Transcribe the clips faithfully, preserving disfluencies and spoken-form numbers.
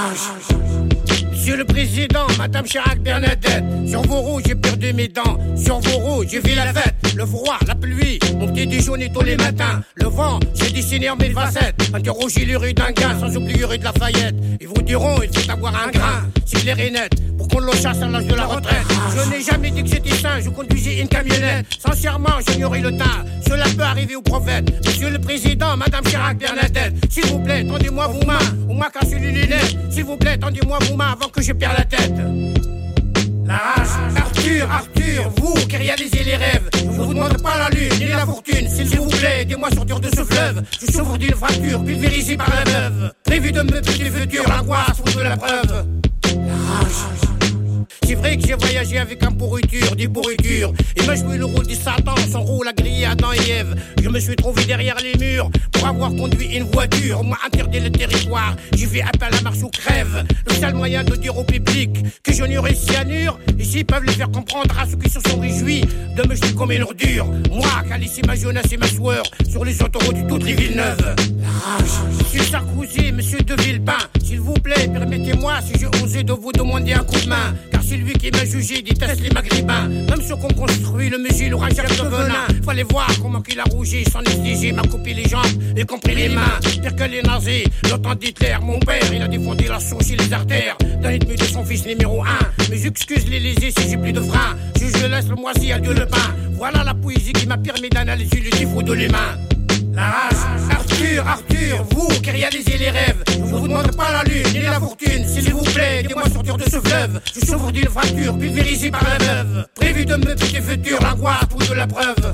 Monsieur le Président, Madame Chirac Bernadette, sur vos roues j'ai perdu mes dents, sur vos roues j'ai fait la fête, le froid, la pluie, mon petit déjeuner tous les matins, le vent, j'ai dessiné en mes facettes, interrogé les rues d'un gars, sans oublier rue de Lafayette, ils vous diront il faut avoir un grain, c'est clair et net, pour qu'on le chasse à l'âge de la retraite, je n'ai jamais dit que j'étais sain, je conduisais une camionnette, sincèrement j'ignorais le teint, cela peut arriver au prophète, Monsieur le Président, Madame Chirac Bernadette, s'il vous plaît, tendez-moi vos mains, au moins cassez les lunettes, s'il vous plaît, tendez-moi vos mains avant que je perde la tête. La rage, Arthur, Arthur, vous qui réalisez les rêves, je vous demande pas la lune ni la fortune, s'il vous plaît, aidez-moi sortir de ce fleuve. Je souffre d'une fracture, pulvérisée par la veuve, prévu de me tuer du futur, l'angoisse ou de la preuve. La rage. C'est vrai que j'ai voyagé avec un pourriture, des pourritures. Et m'a joué le rôle du Satan, son rôle à griller Adam et Ève. Je me suis trouvé derrière les murs pour avoir conduit une voiture. Moi interdit le territoire, j'ai fait appel à marche ou crève. Le seul moyen de dire au public que je n'aurai cyanure. Ici peuvent le faire comprendre à ceux qui se sont réjouis de me jeter comme une ordure. Moi qui a laissé ma jeunesse et ma sueur sur les autoroutes de toutes les villes neuves. La rage. Monsieur Sarkozy, monsieur de Villepin, s'il vous plaît, permettez-moi si j'ai osé de vous demander un coup de main. Car c'est lui qui m'a jugé, déteste les maghrébins. Même ceux qu'on construit, le musil ou un chef de venin. Fallait voir comment qu'il a rougi, sans anesthésie, m'a coupé les jambes, y compris les mains. Pire que les nazis, l'OTAN d'Hitler, mon père, il a défendu la source et les artères d'un ennemi de son fils numéro un. Mais j'excuse les lésés si j'ai plus de frein. Je, je laisse le moisi à Dieu le pain. Voilà la poésie qui m'a permis d'analyser le défaut de l'humain. La rage, Arthur, Arthur, vous qui réalisez les rêves, je vous demande pas la lune ni la fortune, s'il vous plaît, aidez-moi sortir de ce fleuve. Je souffre d'une fracture, pulvérisée par la veuve, prévu de me piquer futur, l'angoisse ou de la preuve.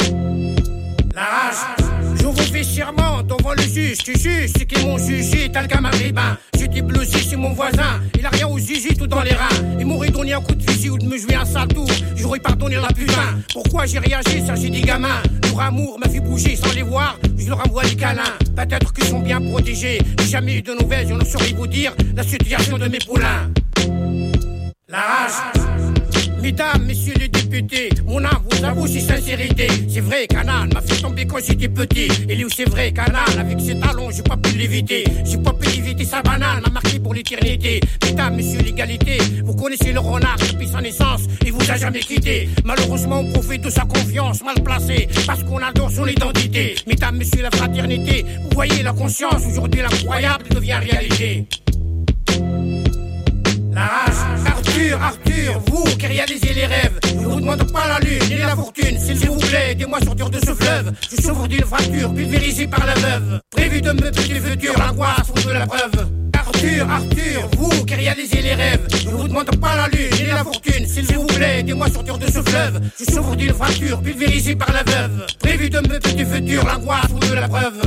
La rage, je vous fais serment devant le juge, tu juges ceux qui m'ont jugé, tel qu'un maghrébin. J'étais blousé chez mon voisin, il a rien au zizi tout dans les reins. Il m'aurait donné un coup de fusil ou de me jouer un sale tour, j'aurais pardonné la putain. Pourquoi j'ai réagi, ça j'ai des gamins. Leur amour m'a fait bouger sans les voir, je leur envoie des câlins. Peut-être qu'ils sont bien protégés, j'ai jamais eu de nouvelles, je ne saurais vous dire la situation de mes poulains. La rage. Mesdames, messieurs les députés, mon âme vous avoue ses sincérités. C'est vrai qu'Anna m'a fait tomber quand j'étais petit. Et lui c'est vrai qu'Anna, avec ses talons, j'ai pas pu l'éviter. J'ai pas pu éviter sa banane, m'a marqué pour l'éternité. Mesdames, messieurs l'égalité, vous connaissez le renard depuis sa naissance, il vous a jamais quitté. Malheureusement on profite de sa confiance mal placée, parce qu'on adore son identité. Mesdames, messieurs la fraternité, vous voyez la conscience, aujourd'hui l'incroyable devient réalité. La rage, Arthur, Arthur, vous qui réalisez les rêves, je vous demande pas la lune ni la fortune, s'il vous plaît, aidez-moi sortir de ce fleuve. Je souffre d'une fracture, pulvérisée par la veuve, prévu de me tuer du futur, l'angoisse ou de la preuve. Arthur, Arthur, vous qui réalisez les rêves, je vous demande pas la lune ni la fortune, s'il vous plaît, aidez-moi sortir de ce fleuve. Je souffre d'une fracture, pulvérisée par la veuve, prévu de me tuer du futur, l'angoisse ou de la preuve.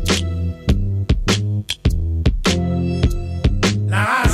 La rage.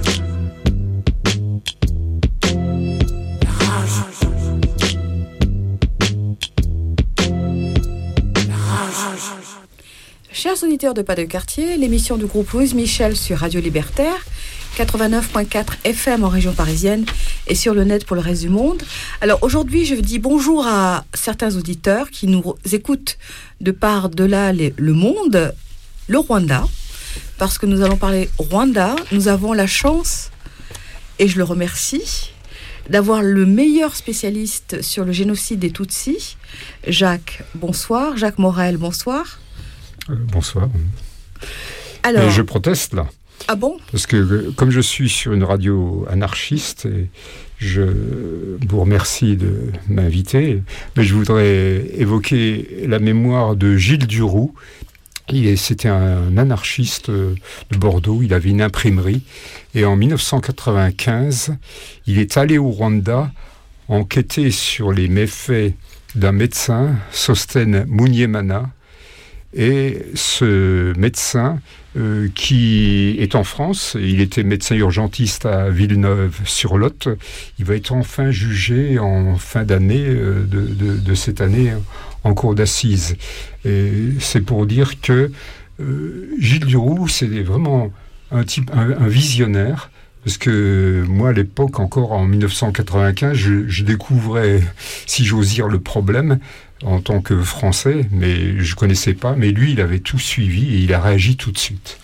Chers auditeurs de Pas de Quartier, l'émission du groupe Louise Michel sur Radio Libertaire, quatre-vingt-neuf point quatre F M en région parisienne et sur le net pour le reste du monde. Alors aujourd'hui, je dis bonjour à certains auditeurs qui nous écoutent de par de là les, le monde, le Rwanda, parce que nous allons parler Rwanda. Nous avons la chance, et je le remercie, d'avoir le meilleur spécialiste sur le génocide des Tutsis, Jacques, bonsoir. Jacques Morel, bonsoir. Euh, bonsoir. Alors, et je proteste là. Ah bon ? Parce que comme je suis sur une radio anarchiste, et je vous remercie de m'inviter, mais je voudrais évoquer la mémoire de Gilles Duroux. Il est, c'était un anarchiste de Bordeaux, il avait une imprimerie, et en dix-neuf cent quatre-vingt-quinze, il est allé au Rwanda enquêter sur les méfaits d'un médecin, Sostène Munyemana, et ce médecin euh, qui est en France, il était médecin urgentiste à Villeneuve-sur-Lot, il va être enfin jugé en fin d'année euh, de, de, de cette année en cour d'assises. Et c'est pour dire que euh, Gilles Duroux, c'est vraiment un type, un, un visionnaire. Parce que moi, à l'époque, encore en dix-neuf cent quatre-vingt-quinze, je, je découvrais, si j'ose dire, le problème en tant que Français, mais je ne connaissais pas. Mais lui, il avait tout suivi et il a réagi tout de suite.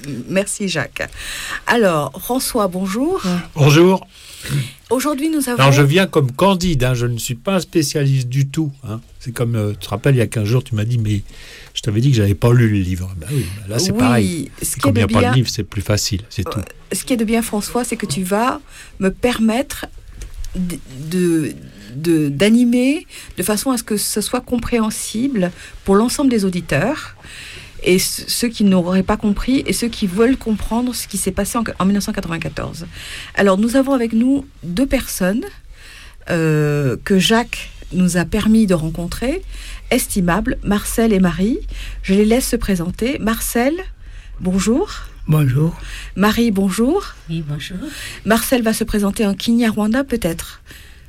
Merci Jacques. Alors, François, bonjour. Bonjour. Aujourd'hui, nous avons... Alors, je viens comme Candide, hein, je ne suis pas un spécialiste du tout. Hein. C'est comme, euh, tu te rappelles, il y a quinze jours, tu m'as dit, mais je t'avais dit que je n'avais pas lu le livre. Ben oui, ben là, c'est oui, pareil. Ce comme il n'y a bien... pas de livre, c'est plus facile, c'est euh, tout. Ce qui est de bien, François, c'est que tu vas me permettre de, de, de, d'animer de façon à ce que ce soit compréhensible pour l'ensemble des auditeurs. Et ceux qui n'auraient pas compris et ceux qui veulent comprendre ce qui s'est passé en, en dix-neuf cent quatre-vingt-quatorze. Alors, nous avons avec nous deux personnes euh, que Jacques nous a permis de rencontrer, estimables, Marcel et Marie. Je les laisse se présenter. Marcel, bonjour. Bonjour. Marie, bonjour. Oui, bonjour. Marcel va se présenter en Kinyarwanda, peut-être.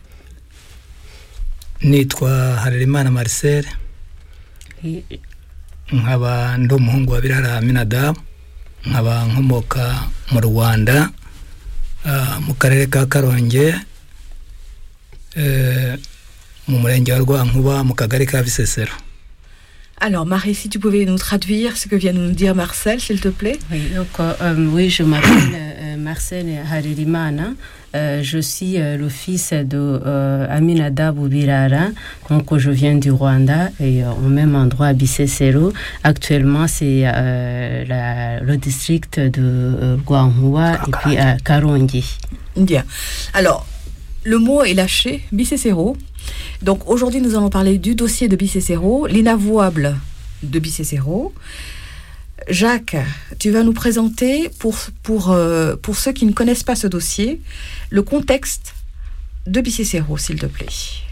Nitwa Harerimana Marcel. Oui. nkaba ndi umuhungu wa Birara Aminadabu, nkaba nkomoka mu Rwanda mu karere ka Karongi, mu murenge wa Rwankuba, mu kagari ka Bisesero. Alors Marie, si tu pouvais nous traduire ce que vient de nous dire Marcel, s'il te plaît. Oui, donc, euh, oui, je m'appelle euh, Marcel Harerimana. Euh, je suis euh, le fils de euh, Aminadabu Birara, donc je viens du Rwanda et euh, au même endroit à Bisesero. Actuellement, c'est euh, la, le district de euh, Rwankuba et puis à Karongi. Bien. Alors, le mot est lâché, Bisesero. Donc aujourd'hui, nous allons parler du dossier de Bisesero, l'inavouable de Bisesero. Jacques, tu vas nous présenter, pour, pour, euh, pour ceux qui ne connaissent pas ce dossier, le contexte de Bisesero, s'il te plaît.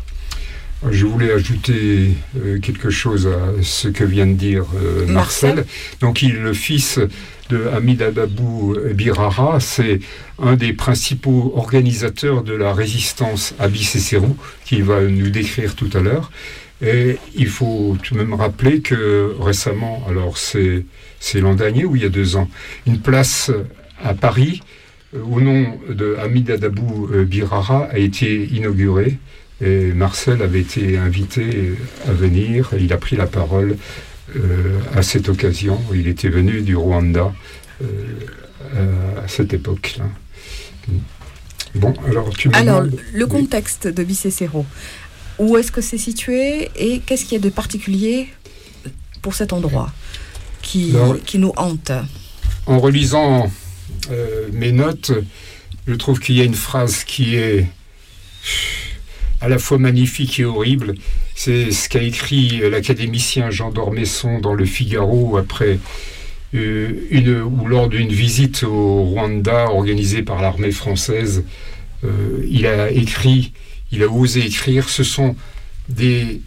Je voulais ajouter euh, quelque chose à ce que vient de dire euh, Marcel. Marcel. Donc, il est le fils de Aminadabu Birara, c'est un des principaux organisateurs de la résistance à Bisesero, qu'il va nous décrire tout à l'heure. Et il faut tout de même rappeler que récemment, alors c'est, c'est l'an dernier ou il y a deux ans, une place à Paris, euh, au nom de Aminadabu Birara, a été inaugurée. Et Marcel avait été invité à venir, et il a pris la parole euh, à cette occasion. Il était venu du Rwanda euh, à cette époque-là. Bon, alors tu me Alors, demandes... le contexte oui. de Bisesero, où est-ce que c'est situé et qu'est-ce qu'il y a de particulier pour cet endroit qui, alors, qui nous hante? En relisant euh, mes notes, je trouve qu'il y a une phrase qui est à la fois magnifique et horrible. C'est ce qu'a écrit l'académicien Jean d'Ormesson dans Le Figaro après euh, une, ou lors d'une visite au Rwanda organisée par l'armée française. Euh, il a écrit, il a osé écrire, ce sont des,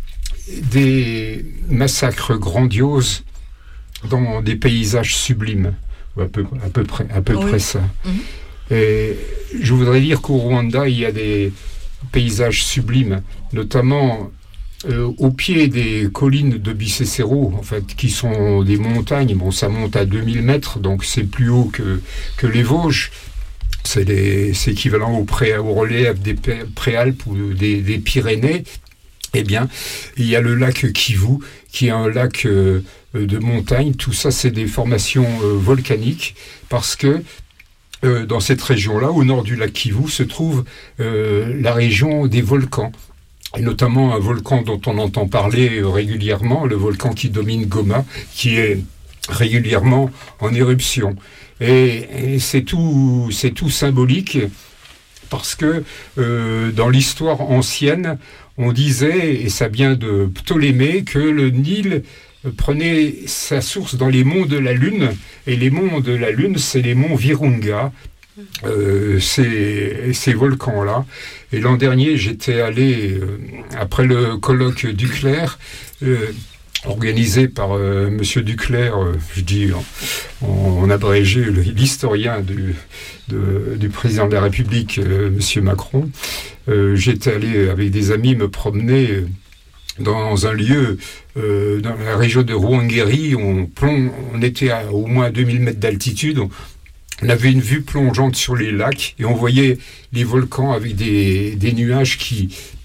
des massacres grandioses dans des paysages sublimes, à peu, à peu près, à peu oui. près ça. Mmh. Et je voudrais dire qu'au Rwanda, il y a des paysages sublimes, notamment euh, au pied des collines de Bisesero, en fait, qui sont des montagnes. Bon, ça monte à deux mille mètres, donc c'est plus haut que, que les Vosges. C'est, les, c'est équivalent au, pré, au relief des Préalpes ou des, des Pyrénées. Eh bien, il y a le lac Kivu, qui est un lac euh, de montagne. Tout ça, c'est des formations euh, volcaniques, parce que Euh, dans cette région-là, au nord du lac Kivu, se trouve euh, la région des volcans, et notamment un volcan dont on entend parler euh, régulièrement, le volcan qui domine Goma, qui est régulièrement en éruption. Et, et c'est tout, c'est tout symbolique, parce que euh, dans l'histoire ancienne, on disait, et ça vient de Ptolémée, que le Nil prenait sa source dans les monts de la Lune, et les monts de la Lune, c'est les monts Virunga, euh, ces, ces volcans-là. Et l'an dernier, j'étais allé, euh, après le colloque Duclerc, euh, organisé par euh, Monsieur Duclerc, euh, je dis en, en abrégé, l'historien du, de, du président de la République, euh, Monsieur Macron. Euh, j'étais allé avec des amis me promener euh, dans un lieu, euh, dans la région de Ruangeri, on, plomb, on était à au moins deux mille mètres d'altitude, on, on avait une vue plongeante sur les lacs, et on voyait les volcans avec des, des nuages qui,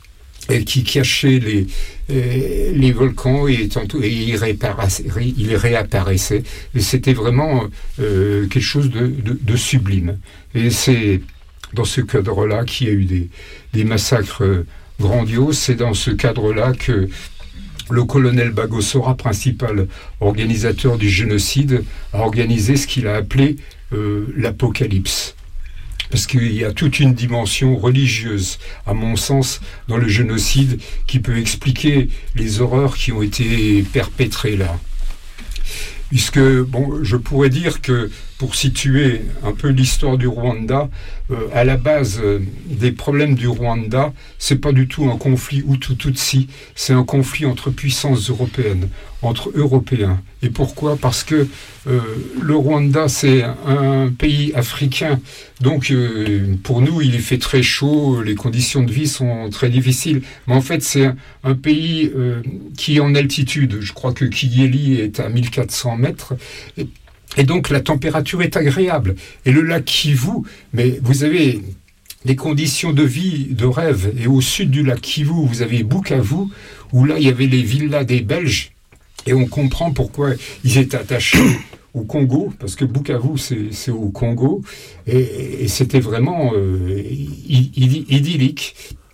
et qui cachait les, euh, les volcans et, tantôt, et il, il réapparaissait. Et c'était vraiment euh, quelque chose de, de, de sublime. Et c'est dans ce cadre-là qu'il y a eu des, des massacres grandioses. C'est dans ce cadre-là que le colonel Bagosora, principal organisateur du génocide, a organisé ce qu'il a appelé euh, l'apocalypse. Parce qu'il y a toute une dimension religieuse, à mon sens, dans le génocide, qui peut expliquer les horreurs qui ont été perpétrées là. Puisque, bon, je pourrais dire que, pour situer un peu l'histoire du Rwanda, euh, à la base euh, des problèmes du Rwanda, c'est pas du tout un conflit Hutu-Tutsi, c'est un conflit entre puissances européennes, entre Européens. Et pourquoi ? Parce que euh, le Rwanda, c'est un pays africain, donc euh, pour nous, il fait très chaud, les conditions de vie sont très difficiles, mais en fait, c'est un, un pays euh, qui est en altitude. Je crois que Kigali est à mille quatre cents mètres, et Et donc la température est agréable. Et le lac Kivu, mais vous avez des conditions de vie de rêve. Et au sud du lac Kivu, vous avez Bukavu, où là il y avait les villas des Belges. Et on comprend pourquoi ils étaient attachés au Congo, parce que Bukavu c'est, c'est au Congo. Et, et c'était vraiment euh, idyllique.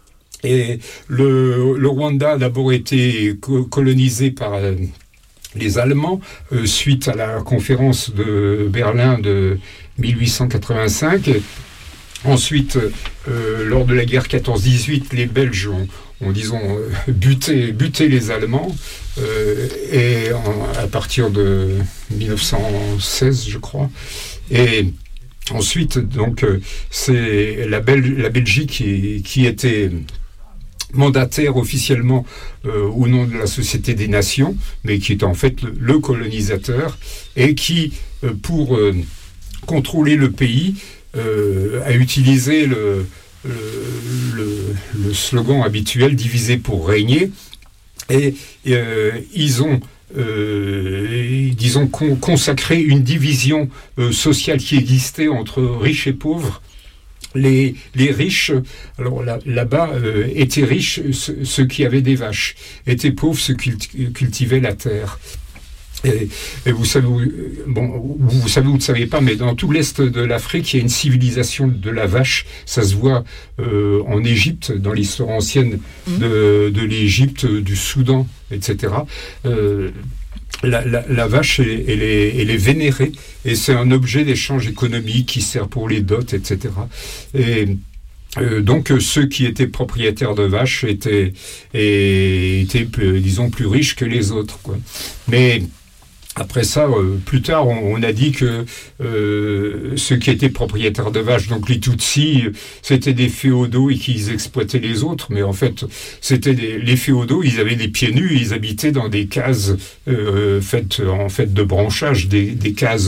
Et le, le Rwanda a d'abord été colonisé par Euh, les Allemands, euh, suite à la conférence de Berlin de mille huit cent quatre-vingt-cinq. Ensuite, euh, lors de la guerre quatorze dix-huit, les Belges ont, ont disons, euh, buté, buté les Allemands. Euh, et en, à partir de mille neuf cent seize, je crois. Et ensuite, donc, euh, c'est la, Bel- la Belgique qui, qui était mandataire officiellement euh, au nom de la Société des Nations, mais qui est en fait le, le colonisateur, et qui, euh, pour euh, contrôler le pays, euh, a utilisé le, le, le, le slogan habituel « diviser pour régner », et euh, ils ont Euh, disons con, consacré une division euh, sociale qui existait entre riches et pauvres. Les, les riches, alors là, là-bas, euh, étaient riches ceux, ceux qui avaient des vaches, étaient pauvres ceux qui cultivaient la terre. Et, et vous savez, bon, vous savez, vous ne savez pas, mais dans tout l'est de l'Afrique, il y a une civilisation de la vache. Ça se voit euh, en Égypte, dans l'histoire ancienne de, de l'Égypte, du Soudan, et cetera. Euh, La, la, la vache, elle, elle, est, elle est vénérée, et c'est un objet d'échange économique qui sert pour les dots, et cetera. Et euh, donc, ceux qui étaient propriétaires de vaches étaient, et, étaient disons, plus riches que les autres, quoi. Mais après ça, euh, plus tard, on, on a dit que euh, ceux qui étaient propriétaires de vaches, donc les Tutsis, c'était des féodaux et qu'ils exploitaient les autres. Mais en fait, c'était des, les féodaux, ils avaient des pieds nus, ils habitaient dans des cases euh, faites en fait de branchage, des, des cases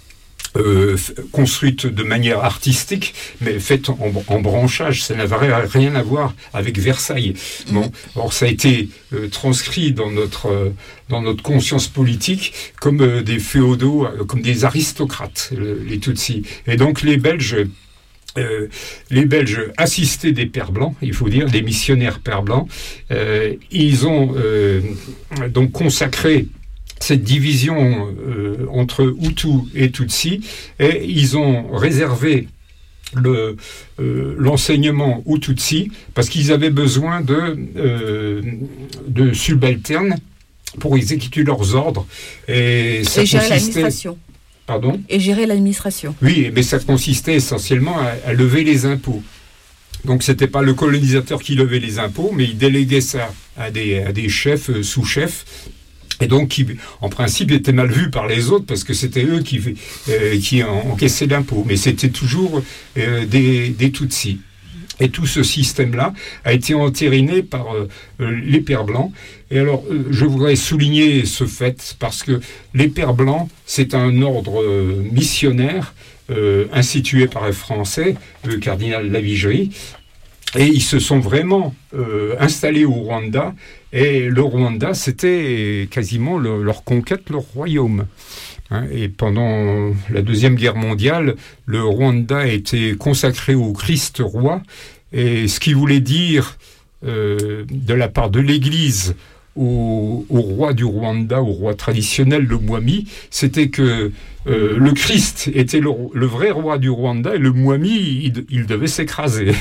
Euh, construite de manière artistique, mais faite en, en branchage. Ça n'avait rien à voir avec Versailles. Bon, alors ça a été euh, transcrit dans notre euh, dans notre conscience politique comme euh, des féodaux, euh, comme des aristocrates, euh, les Tutsis. Et donc les Belges. Euh, les Belges assistaient des Pères blancs, il faut dire, des missionnaires Pères blancs. Euh, ils ont euh, donc consacré cette division euh, entre Hutu et Tutsi, et ils ont réservé le, euh, l'enseignement aux Tutsi parce qu'ils avaient besoin de, euh, de subalternes pour exécuter leurs ordres. Et, ça et gérer consistait... l'administration. Pardon ? Et gérer l'administration. Oui, mais ça consistait essentiellement à, à lever les impôts. Donc, ce n'était pas le colonisateur qui levait les impôts, mais il déléguait ça à des, à des chefs, euh, sous-chefs, et donc qui, en principe, étaient mal vus par les autres parce que c'était eux qui, euh, qui encaissaient l'impôt. Mais c'était toujours euh, des, des Tutsis. Et tout ce système-là a été entériné par euh, les Pères blancs. Et alors, euh, je voudrais souligner ce fait parce que les Pères blancs, c'est un ordre euh, missionnaire euh, institué par un Français, le cardinal Lavigerie. Et ils se sont vraiment euh, installés au Rwanda. Et le Rwanda, c'était quasiment le, leur conquête, leur royaume. Hein, et pendant la Deuxième Guerre mondiale, le Rwanda a été consacré au Christ roi. Et ce qui voulait dire euh, de la part de l'Église au, au roi du Rwanda, au roi traditionnel, le Mwami, c'était que euh, le Christ était le, le vrai roi du Rwanda et le Mwami, il, il devait s'écraser.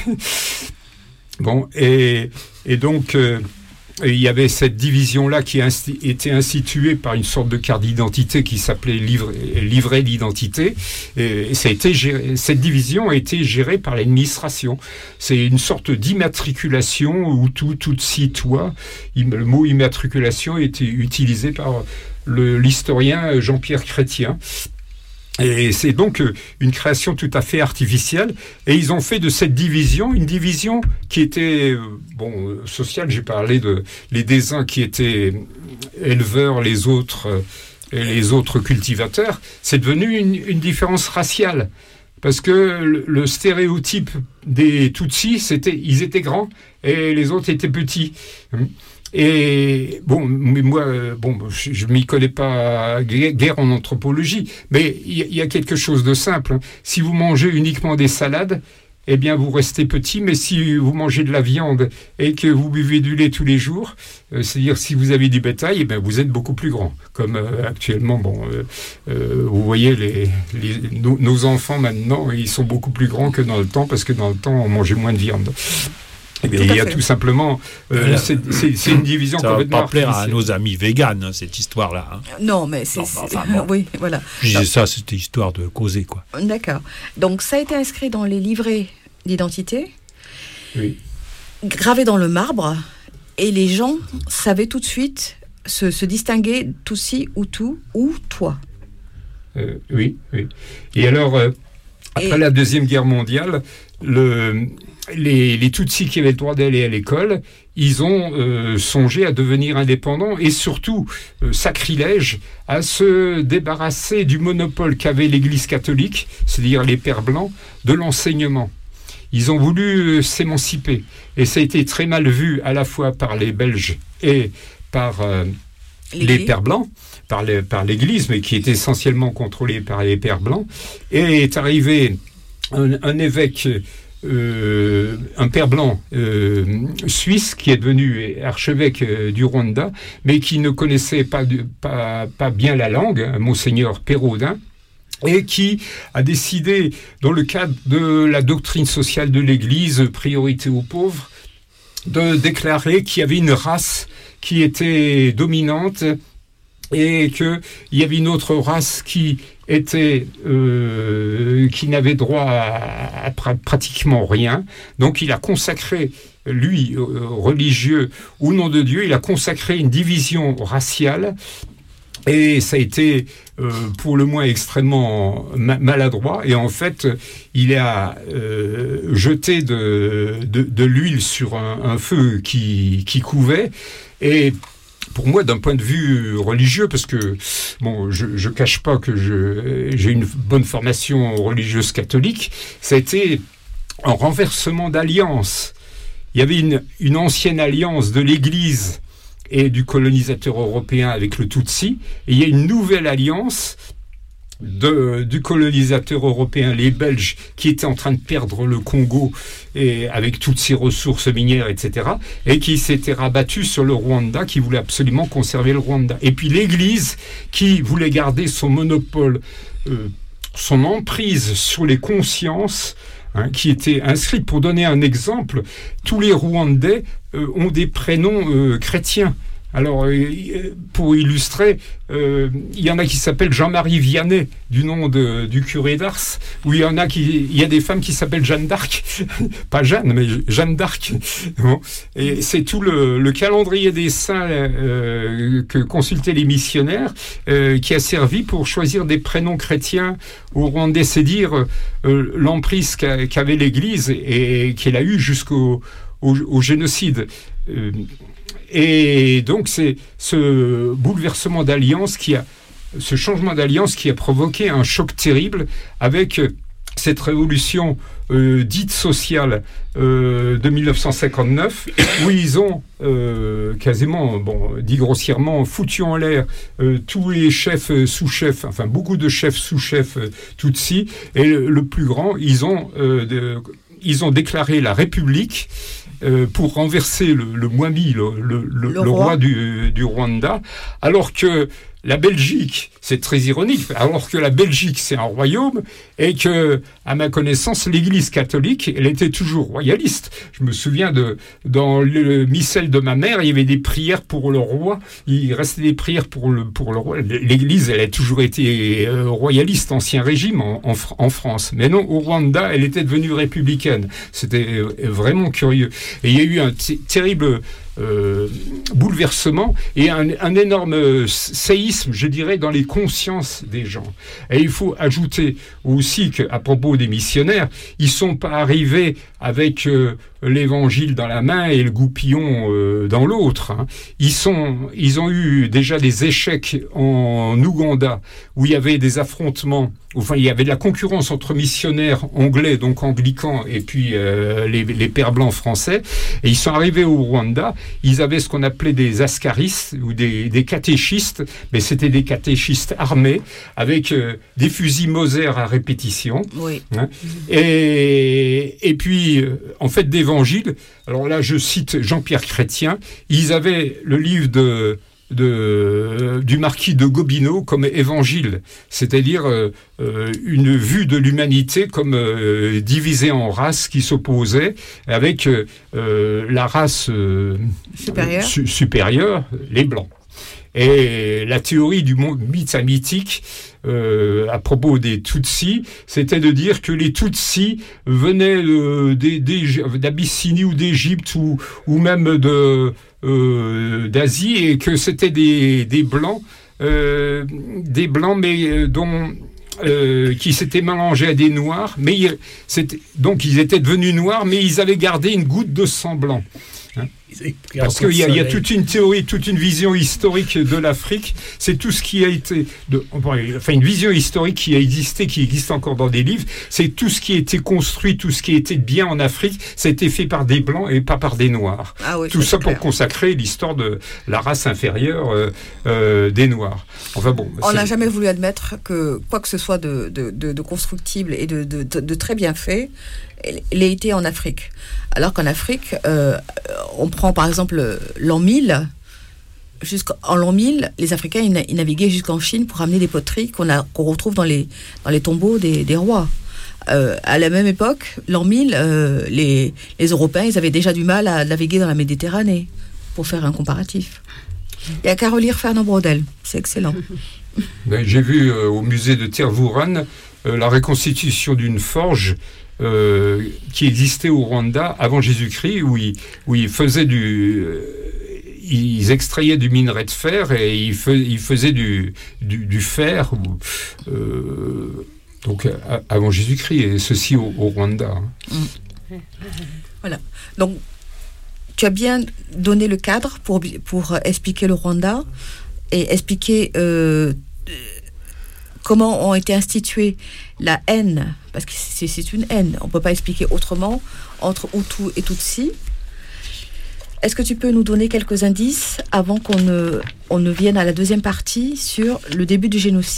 Bon, et, et donc... Euh, Et il y avait cette division-là qui a insti- été instituée par une sorte de carte d'identité qui s'appelait livre- livret d'identité. Et ça a été géré, cette division a été gérée par l'administration. C'est une sorte d'immatriculation où tout, tout si, toi. Le mot immatriculation a été utilisé par le, l'historien Jean-Pierre Chrétien. Et c'est donc une création tout à fait artificielle. Et ils ont fait de cette division une division qui était, bon, sociale. J'ai parlé de les des uns qui étaient éleveurs, les autres, et les autres cultivateurs. C'est devenu une, une différence raciale. Parce que le, le stéréotype des Tutsis, c'était, ils étaient grands et les autres étaient petits. Et bon, mais moi, bon, je, je m'y connais pas guère en anthropologie, mais il y, y a quelque chose de simple. Si vous mangez uniquement des salades, eh bien, vous restez petit. Mais si vous mangez de la viande et que vous buvez du lait tous les jours, euh, c'est-à-dire si vous avez du bétail, eh bien, vous êtes beaucoup plus grand. Comme euh, actuellement, bon, euh, euh, vous voyez, les, les, nos, nos enfants maintenant, ils sont beaucoup plus grands que dans le temps, parce que dans le temps, on mangeait moins de viande. Eh bien, il y a tout simplement, euh, voilà. c'est, c'est, c'est une division ça complètement va pas plaire à nos amis véganes, hein, cette histoire-là. Hein. Non, mais c'est... Non, c'est... Enfin, bon. Oui, voilà. Je disais ça, c'était histoire de causer, quoi. D'accord. Donc, ça a été inscrit dans les livrets d'identité, oui. gravé dans le marbre, et les gens savaient tout de suite se, se distinguer Tutsi, Hutu ou toi. Euh, oui, oui. Et alors, euh, après et... la Deuxième Guerre mondiale, le... Les, les Tutsis qui avaient le droit d'aller à l'école, ils ont euh, songé à devenir indépendants et surtout, euh, sacrilège, à se débarrasser du monopole qu'avait l'Église catholique, c'est-à-dire les pères blancs, de l'enseignement. Ils ont voulu euh, s'émanciper. Et ça a été très mal vu à la fois par les Belges et par euh, les pères blancs, par, les, par l'Église, mais qui était essentiellement contrôlée par les pères blancs. Et est arrivé un, un évêque... Euh, un père blanc euh, suisse qui est devenu archevêque euh, du Rwanda, mais qui ne connaissait pas, de, pas, pas bien la langue, hein, Monseigneur Pérodin, et qui a décidé, dans le cadre de la doctrine sociale de l'Église, priorité aux pauvres, de déclarer qu'il y avait une race qui était dominante et qu'il y avait une autre race qui était euh, qui n'avait droit à, à pr- pratiquement rien. Donc il a consacré, lui, euh, religieux, au nom de Dieu, il a consacré une division raciale. Et ça a été, euh, pour le moins, extrêmement ma- maladroit. Et en fait, il a euh, jeté de, de, de l'huile sur un, un feu qui, qui couvait. Et pour moi, d'un point de vue religieux, parce que bon, je, je cache pas que je, j'ai une bonne formation religieuse catholique, ça a été un renversement d'alliance. Il y avait une, une ancienne alliance de l'Église et du colonisateur européen avec le Tutsi, et il y a une nouvelle alliance de, du colonisateur européen, les Belges, qui étaient en train de perdre le Congo et avec toutes ses ressources minières, et cetera, et qui s'était rabattu sur le Rwanda, qui voulait absolument conserver le Rwanda. Et puis l'Église, qui voulait garder son monopole, euh, son emprise sur les consciences, hein, qui était inscrite. Pour donner un exemple, tous les Rwandais euh, ont des prénoms euh, chrétiens. Alors, euh, pour illustrer, euh, il y en a qui s'appellent Jean-Marie Vianney, du nom de, du curé d'Ars, ou il y en a qui, il y a des femmes qui s'appellent Jeanne d'Arc, pas Jeanne, mais Jeanne d'Arc. Bon. Et c'est tout le, le calendrier des saints euh, que consultaient les missionnaires, euh, qui a servi pour choisir des prénoms chrétiens au Rwandais. C'est dire euh, l'emprise qu'a, qu'avait l'Église et, et qu'elle a eue jusqu'au au, au génocide. Euh, Et donc, c'est ce bouleversement d'alliance qui a, ce changement d'alliance qui a provoqué un choc terrible avec cette révolution euh, dite sociale euh, de dix-neuf cent cinquante-neuf, où ils ont euh, quasiment, bon, dit grossièrement, foutu en l'air euh, tous les chefs euh, sous-chefs, enfin beaucoup de chefs sous-chefs euh, Tutsis, et le, le plus grand, ils ont, euh, de, ils ont déclaré la République. euh, pour renverser le, le Mwami, le, le, le, le roi, roi du, du Rwanda, alors que la Belgique, c'est très ironique, alors que la Belgique, c'est un royaume, et que, à ma connaissance, l'Église catholique, elle était toujours royaliste. Je me souviens de, dans le missel de ma mère, il y avait des prières pour le roi, il restait des prières pour le, pour le roi. L'Église, elle a toujours été euh, royaliste, ancien régime en, en, en France. Mais non, au Rwanda, elle était devenue républicaine. C'était euh, vraiment curieux. Et il y a eu un t- terrible... Euh, bouleversement et un, un énorme séisme, je dirais, dans les consciences des gens. Et il faut ajouter aussi qu'à propos des missionnaires, ils sont pas arrivés avec euh, l'évangile dans la main et le goupillon euh, dans l'autre. Hein. Ils sont, ils ont eu déjà des échecs en Ouganda où il y avait des affrontements. Enfin, il y avait de la concurrence entre missionnaires anglais, donc anglicans, et puis euh, les, les pères blancs français. Et ils sont arrivés au Rwanda. Ils avaient ce qu'on appelait des askaristes ou des, des catéchistes, mais c'était des catéchistes armés avec euh, des fusils Mauser à répétition. Oui. Hein. Et, et puis, euh, en fait, d'évangile. Alors là, je cite Jean-Pierre Chrétien. Ils avaient le livre de De, du marquis de Gobineau comme évangile, c'est-à-dire euh, une vue de l'humanité comme euh, divisée en races qui s'opposaient, avec euh, la race euh, supérieure. Su- supérieure, les Blancs. Et la théorie du mythe mythique euh, à propos des Tutsis, c'était de dire que les Tutsis venaient euh, des, des, d'Abyssinie ou d'Égypte ou, ou même de, euh, d'Asie et que c'était des, des Blancs, euh, des Blancs mais dont... Euh, qui s'étaient mélangés à des Noirs, mais ils, c'était, donc ils étaient devenus noirs, mais ils avaient gardé une goutte de sang blanc. Hein. Parce qu'il y a, il y a toute une théorie, toute une vision historique de l'Afrique. C'est tout ce qui a été, de, enfin une vision historique qui a existé, qui existe encore dans des livres. C'est tout ce qui a été construit, tout ce qui a été bien en Afrique, ça a été fait par des blancs et pas par des noirs. Ah oui, tout ça pour clair. consacrer l'histoire de la race inférieure euh, euh, des noirs. Enfin bon. On c'est... n'a jamais voulu admettre que quoi que ce soit de, de, de, de constructible et de, de, de, de très bien fait l'ait été en Afrique. Alors qu'en Afrique, euh, on prend par exemple l'an mille. Jusqu'en l'an mille, les Africains ils, na- ils naviguaient jusqu'en Chine pour amener des poteries qu'on, a, qu'on retrouve dans les, dans les tombeaux des, des rois. Euh, à la même époque, l'an mille, euh, les, les Européens ils avaient déjà du mal à naviguer dans la Méditerranée, pour faire un comparatif. Il n'y a qu'à relire Fernand Braudel, c'est excellent. Ben, j'ai vu euh, au musée de Tervuren euh, la reconstitution d'une forge euh, qui existait au Rwanda avant Jésus-Christ, où ils, où ils faisaient du... Euh, ils extrayaient du minerai de fer et ils, fe, ils faisaient du, du, du fer, ou, euh, donc à, avant Jésus-Christ, et ceci au, au Rwanda. Mmh. Voilà. Donc, tu as bien donné le cadre pour, pour expliquer le Rwanda et expliquer euh, comment ont été instituées la haine, parce que c'est, c'est une haine, on ne peut pas expliquer autrement, entre Hutu et Tutsi. Est-ce que tu peux nous donner quelques indices avant qu'on ne, on ne vienne à la deuxième partie sur le début du génocide ?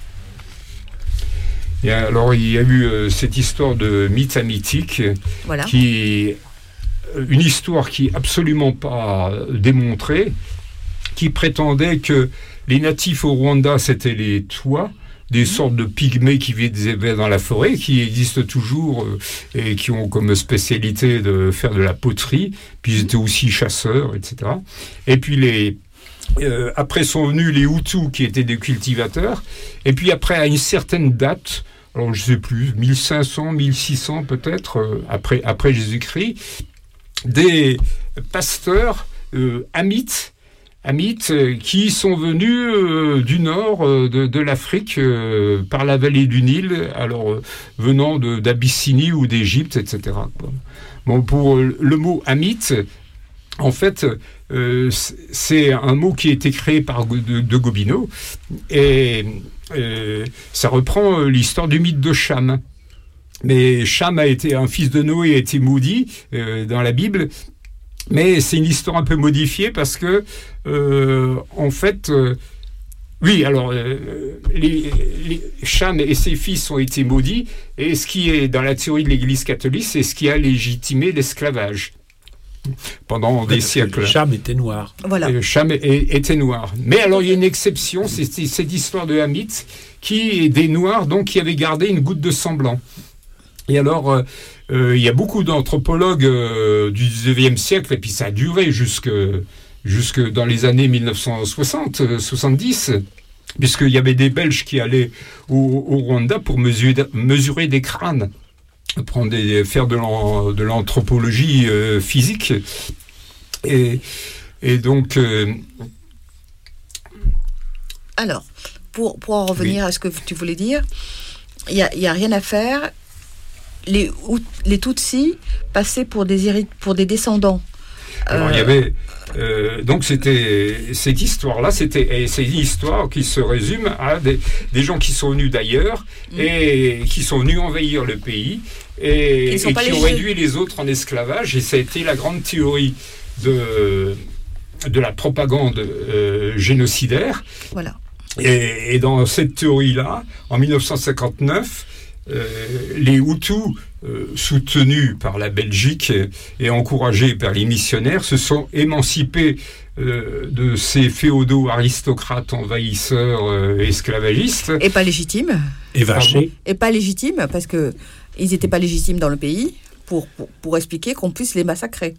Et alors, il y a eu euh, cette histoire de mythe mythique, voilà. qui une histoire qui n'est absolument pas démontrée, qui prétendait que les natifs au Rwanda, c'était les Twa, des mmh. sortes de pygmées qui vivaient dans la forêt, qui existent toujours euh, et qui ont comme spécialité de faire de la poterie, puis ils étaient aussi chasseurs, et cetera. Et puis les... Euh, après sont venus les Hutus qui étaient des cultivateurs, et puis après à une certaine date, alors je ne sais plus, mille cinq cents, mille six cents peut-être, euh, après, après Jésus-Christ, des pasteurs euh, hamites, hamites euh, qui sont venus euh, du nord euh, de, de l'Afrique euh, par la vallée du Nil, alors euh, venant de, d'Abyssinie ou d'Égypte, et cetera. Bon, pour euh, le mot hamite, en fait, euh, c'est un mot qui a été créé par de, de Gobineau, et euh, ça reprend l'histoire du mythe de Cham. Mais Cham a été un fils de Noé, a été maudit euh, dans la Bible, mais c'est une histoire un peu modifiée parce que, euh, en fait, euh, oui, alors, euh, les, les, Cham et ses fils ont été maudits, et ce qui est dans la théorie de l'Église catholique, c'est ce qui a légitimé l'esclavage. pendant des siècles. Cham était noir. Voilà. Le Cham était noir. Mais alors, il y a une exception, c'est cette histoire de Hamit, qui est des Noirs, donc, qui avaient gardé une goutte de sang blanc. Et alors, euh, euh, il y a beaucoup d'anthropologues euh, du dix-neuvième siècle, et puis ça a duré jusque, jusque dans les années mille neuf cent soixante, soixante-dix, puisqu'il y avait des Belges qui allaient au, au Rwanda pour mesurer, mesurer des crânes, prendre des, faire de, l'an, de l'anthropologie euh, physique. Et, et donc... Euh, alors, pour, pour en revenir oui. à ce que tu voulais dire, il n'y a, y a rien à faire. Les, les Tutsis passaient pour des, pour des descendants. Alors, euh... il y avait... Euh, donc c'était cette histoire-là, c'était et c'est une histoire qui se résume à des, des gens qui sont venus d'ailleurs mmh. et qui sont venus envahir le pays et, et qui ont réduit les autres en esclavage. Et ça a été la grande théorie de de la propagande euh, génocidaire. Voilà. Et, et dans cette théorie-là, en mille neuf cent cinquante-neuf, euh, les Hutus, euh, soutenus par la Belgique et, et encouragés par les missionnaires, se sont émancipés euh, de ces féodaux aristocrates envahisseurs euh, esclavagistes. Et pas légitimes. Et vachés. Et pas légitimes, parce qu'ils n'étaient pas légitimes dans le pays, pour, pour, pour expliquer qu'on puisse les massacrer.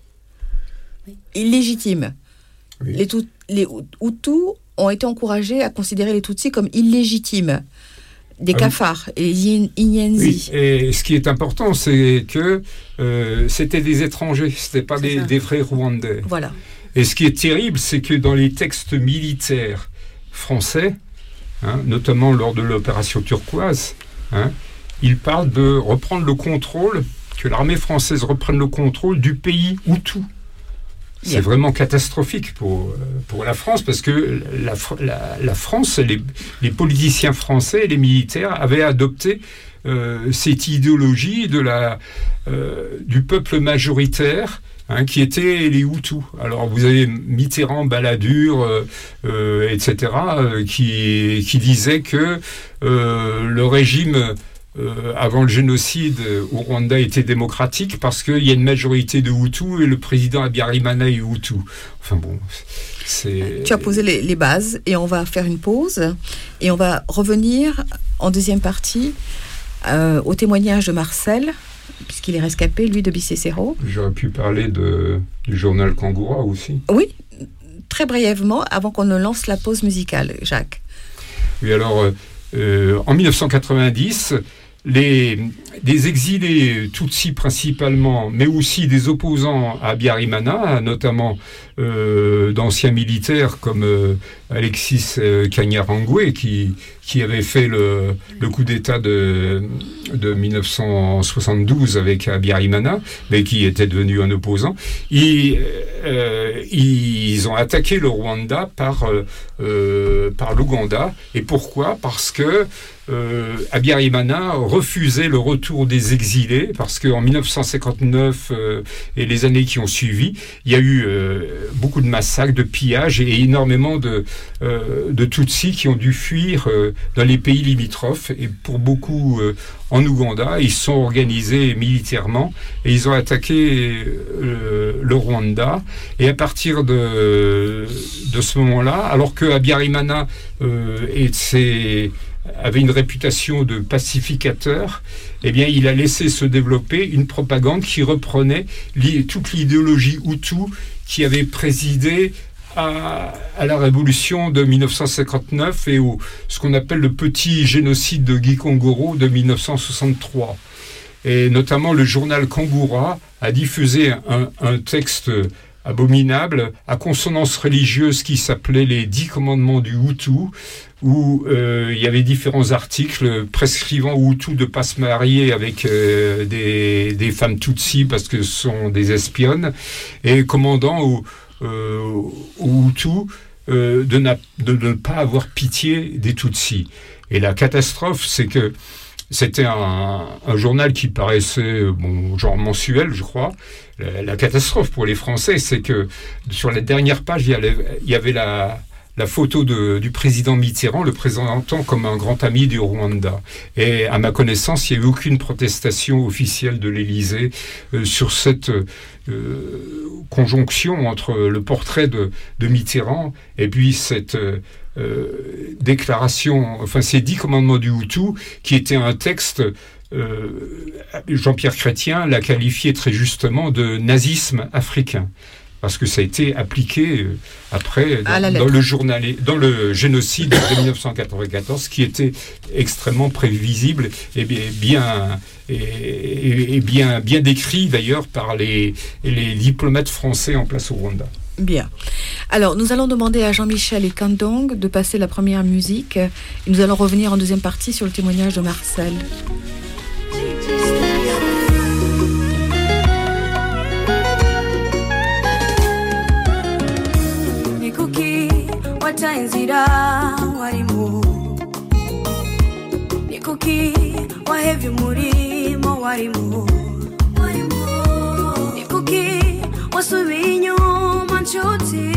Illégitimes. Oui. Les, tout, les Hutus ont été encouragés à considérer les Tutsis comme illégitimes. Des ah cafards oui. et les Inyenzi. Oui. Et ce qui est important, c'est que euh, c'était des étrangers, c'était pas des, des vrais Rwandais. Voilà. Et ce qui est terrible, c'est que dans les textes militaires français, hein, notamment lors de l'opération turquoise, hein, ils parlent de reprendre le contrôle, que l'armée française reprenne le contrôle du pays Hutu. C'est yeah. vraiment catastrophique pour, pour la France, parce que la, la, la France, les, les politiciens français et les militaires avaient adopté euh, cette idéologie de la, euh, du peuple majoritaire, hein, qui était les Hutus. Alors vous avez Mitterrand, Balladur, euh, euh, et cetera, euh, qui, qui disaient que euh, le régime... Euh, avant le génocide euh, au Rwanda était démocratique parce qu'il y a une majorité de Hutus et le président Habyarimana est Hutu. Enfin bon, c'est... Tu as posé les, les bases et on va faire une pause et on va revenir en deuxième partie euh, au témoignage de Marcel, puisqu'il est rescapé, lui, de Bicécéro. J'aurais pu parler de, du journal Kangoura aussi. Oui, très brièvement, avant qu'on ne lance la pause musicale, Jacques. Oui, alors, euh, euh, en mille neuf cent quatre-vingt-dix... Les, des exilés Tutsis principalement, mais aussi des opposants à Habyarimana, notamment euh, d'anciens militaires comme euh, Alexis euh, Kanyarangwe, qui, qui avait fait le, le coup d'État de, de mille neuf cent soixante-douze avec Habyarimana, mais qui était devenu un opposant. Ils, euh, ils ont attaqué le Rwanda par, euh, par l'Ouganda. Et pourquoi ? Parce que Euh, Habyarimana refusait le retour des exilés parce qu'en mille neuf cent cinquante-neuf euh, et les années qui ont suivi, il y a eu euh, beaucoup de massacres, de pillages et énormément de, euh, de Tutsis qui ont dû fuir euh, dans les pays limitrophes. Et pour beaucoup euh, en Ouganda, ils se sont organisés militairement et ils ont attaqué euh, le Rwanda. Et à partir de, de ce moment-là, alors que Habyarimana euh, et ses avait une réputation de pacificateur, eh bien, il a laissé se développer une propagande qui reprenait li- toute l'idéologie Hutu qui avait présidé à, à la révolution de mille neuf cent cinquante-neuf et au ce qu'on appelle le petit génocide de Gikongoro de mille neuf cent soixante-trois. Et notamment, le journal Kangoura a diffusé un, un texte abominable à consonance religieuse qui s'appelait les dix commandements du Hutu, où euh, il y avait différents articles prescrivant aux Hutus de ne pas se marier avec euh, des, des femmes Tutsis parce que ce sont des espionnes, et commandant aux, euh, aux Hutus euh, de, na, de ne pas avoir pitié des Tutsis. Et la catastrophe, c'est que c'était un, un journal qui paraissait, bon, genre mensuel, je crois. La, la catastrophe pour les Français, c'est que sur la dernière page, il y avait, il y avait la... la photo de, du président Mitterrand, le présentant comme un grand ami du Rwanda. Et à ma connaissance, il n'y a eu aucune protestation officielle de l'Élysée euh, sur cette euh, conjonction entre le portrait de, de Mitterrand et puis cette euh, euh, déclaration, enfin ces dix commandements du Hutu, qui était un texte. Euh, Jean-Pierre Chrétien l'a qualifié très justement de nazisme africain. Parce que ça a été appliqué euh, après dans, dans, le journal, dans le génocide de dix-neuf cent quatre-vingt-quatorze, qui était extrêmement prévisible et bien, et, et, et bien, bien décrit d'ailleurs par les, les diplomates français en place au Rwanda. Bien. Alors, nous allons demander à Jean-Michel et Kandong de passer la première musique. Et nous allons revenir en deuxième partie sur le témoignage de Marcel. Watainzira walimu nikuki wahevye umurimo walimu nikuki wasubiye inyuma nshuti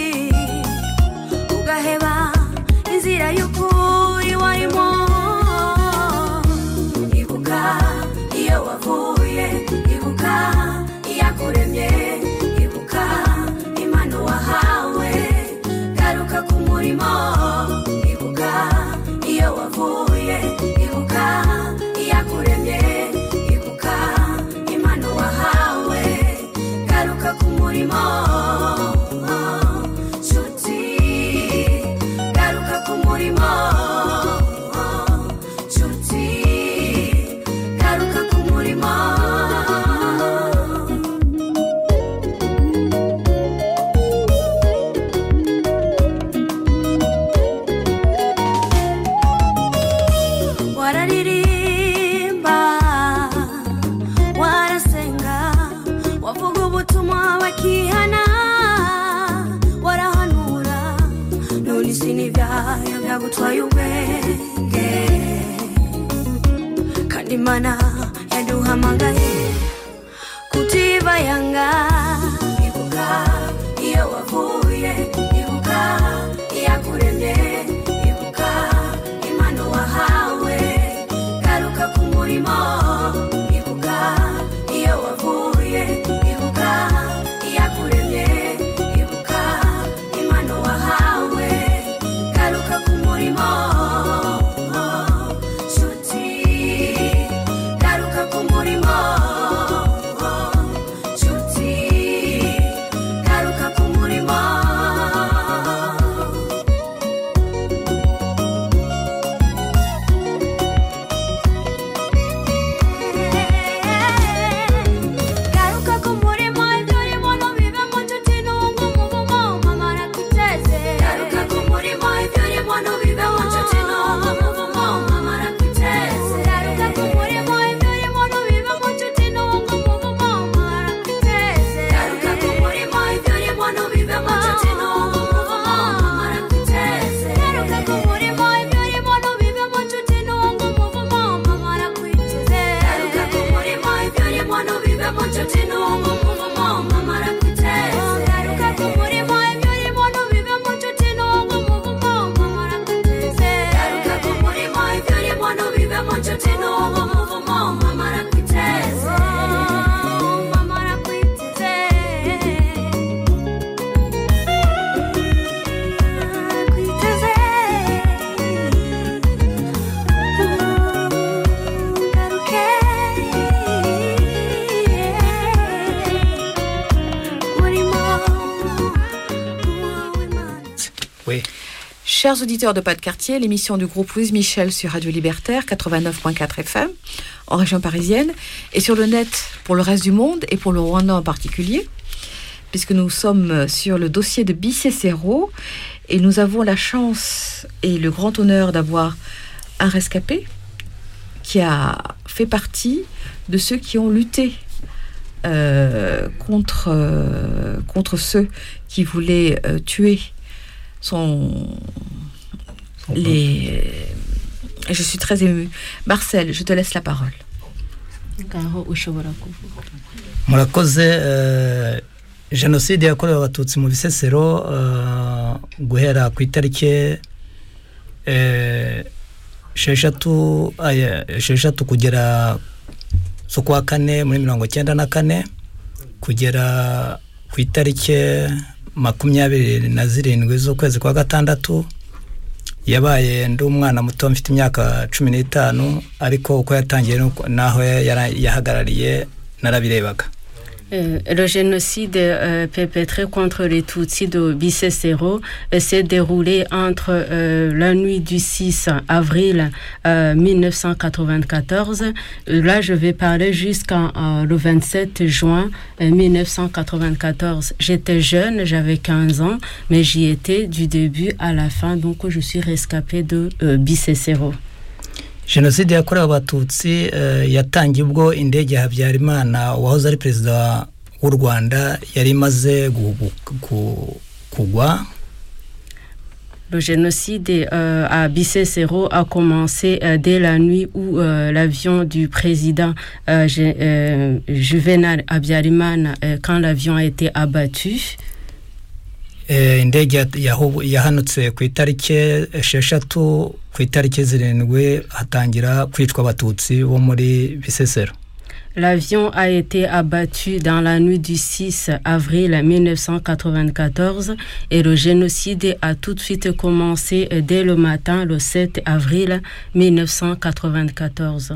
ugaheba inzira y'ukuri warimo ibuka iyo wavuye ibuka iyakuremye ibuka impano wahawe garuka ku murimo ibuka iyo wavuye ibuka iyakuremye ibuka impano wahawe garuka ku murimo nshuti garuka ku murimo nshuti garuka ku murimo gutwaye ubwenge kandi Imana yaduhamagaye kutibayanga ibuka iyo wavuye ibuka iyakuremye ibuka impano wahawe garuka ku murimo ibuka iyo wavuye ibuka iyakuremye ibuka impano wahawe garuka ku murimo nshuti garuka ku murimo nshuti garuka ku murimo garuka ku murimo ibyo urimo ntubibemo nshuti n'uwungu umuvumo mama arakuteze garuka ku murimo ibyo urimo ntubibemo nshuti n'uwungu umuvumo mama arakuteze garuka ku murimo ibyo urimo ntubibemo nshuti n'uwungu umuvumo mama arakuteze garuka ku murimo ibyo urimo ntubibemo nshuti n'uwungu umuvumo mama arakuteze garuka ku murimo ibyo urimo ntubibemo nshuti n'uwungu umuvumo mama arakuteze garuka ku murimo ibyo urimo ntubibemo nshuti n'uwungu umuvumo mama arakuteze garuka ku murimo ibyo urimo ntubibemo nshuti n'uwungu umuvumo mama arakuteze garuka ku murimo ibyo urimo ntubibemo nshuti n'uwungu umuvumo mama arakuteze mama arakuteze arakuteze garuke murimo Oui. Chers auditeurs de Pas de Quartier, l'émission du groupe Louise Michel sur Radio Libertaire quatre-vingt-neuf virgule quatre F M en région parisienne et sur le net pour le reste du monde et pour le Rwanda en particulier, puisque nous sommes sur le dossier de Bisesero et nous avons la chance et le grand honneur d'avoir un rescapé qui a fait partie de ceux qui ont lutté euh, contre, euh, contre ceux qui voulaient euh, tuer son... Les... Je suis très émue. Marcel, je te laisse la parole. murakoze eh, jenoside yakorewe abatutsi mu Bisesero uh, guhera ku itariki eh sheshatu aya sheshatu kugera so kwa kane muri mirongo cyenda na kane kugera ku itariki makumyabiri na zirindwi z'ukwezi kwa gatandatu yabaye ndi umwana muto mfite imyaka cumi n'itanu ariko uko yatangiye naho yahagarariye narabirebaga. Euh, le génocide euh, perpétré contre les Tutsis de Bisesero euh, s'est déroulé entre euh, la nuit du six avril euh, mille neuf cent quatre-vingt-quatorze. Là, je vais parler jusqu'en euh, le vingt-sept juin euh, mille neuf cent quatre-vingt-quatorze. J'étais jeune, j'avais quinze ans, mais j'y étais du début à la fin, donc je suis rescapée de euh, Bisesero. Jenoside yakorewe abatutsi uh, yatangiye ubwo indege ya Habyarimana wahoze ari president w'u Rwanda yari maze kugwa. Le génocide euh, à Bisesero a commencé euh, dès la nuit où euh, l'avion du président euh, euh, Juvenal Habyarimana, euh, quand l'avion a été abattu. Indege yahanutse ku itariki esheshatu ku itariki zirindwi hatangira kwicwa abatutsi bo muri Bisesero. L'avion a été abattu dans la nuit du six avril mille neuf cent quatre-vingt-quatorze et le génocide a tout de suite commencé dès le matin le sept avril mille neuf cent quatre-vingt-quatorze.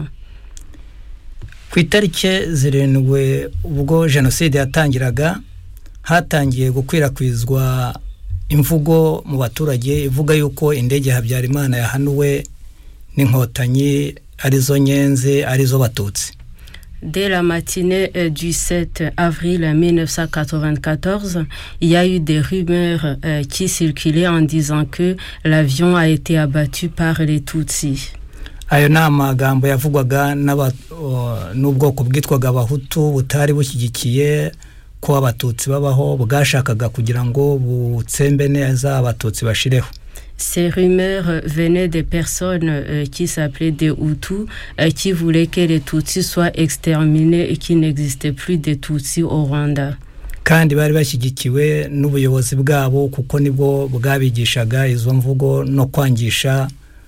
Ku itariki zirindwi ubwo jenoside yatangiraga hatangiye gukwirakwizwa imvugo mu baturage ivuga yuko indege Habyarimana yahanuwe n'inkotanyi arizo nyenze arizo batutsi. Dès la matinée euh, du sept avril mille neuf cent quatre-vingt-quatorze, il y a eu des rumeurs euh, qui circulaient en disant que l'avion a été abattu par les Tutsis. Ayo na magambo yavugwaga n'ubwoko bwitwaga abahutu butari bushyigikiye ko abatutsi babaho bwashakaga kugira ngo butsembe neza abatutsi bashireho. Ces rumeurs venaient des personnes euh, qui s'appelaient des Hutus, euh, qui voulaient que les Tutsis soient exterminés et qu'il n'existait plus de Tutsis au Rwanda. Kandi bari bashyigikiwe n'ubuyobozi bwabo kuko nibwo bwabigishaga izo mvugo no kwangisha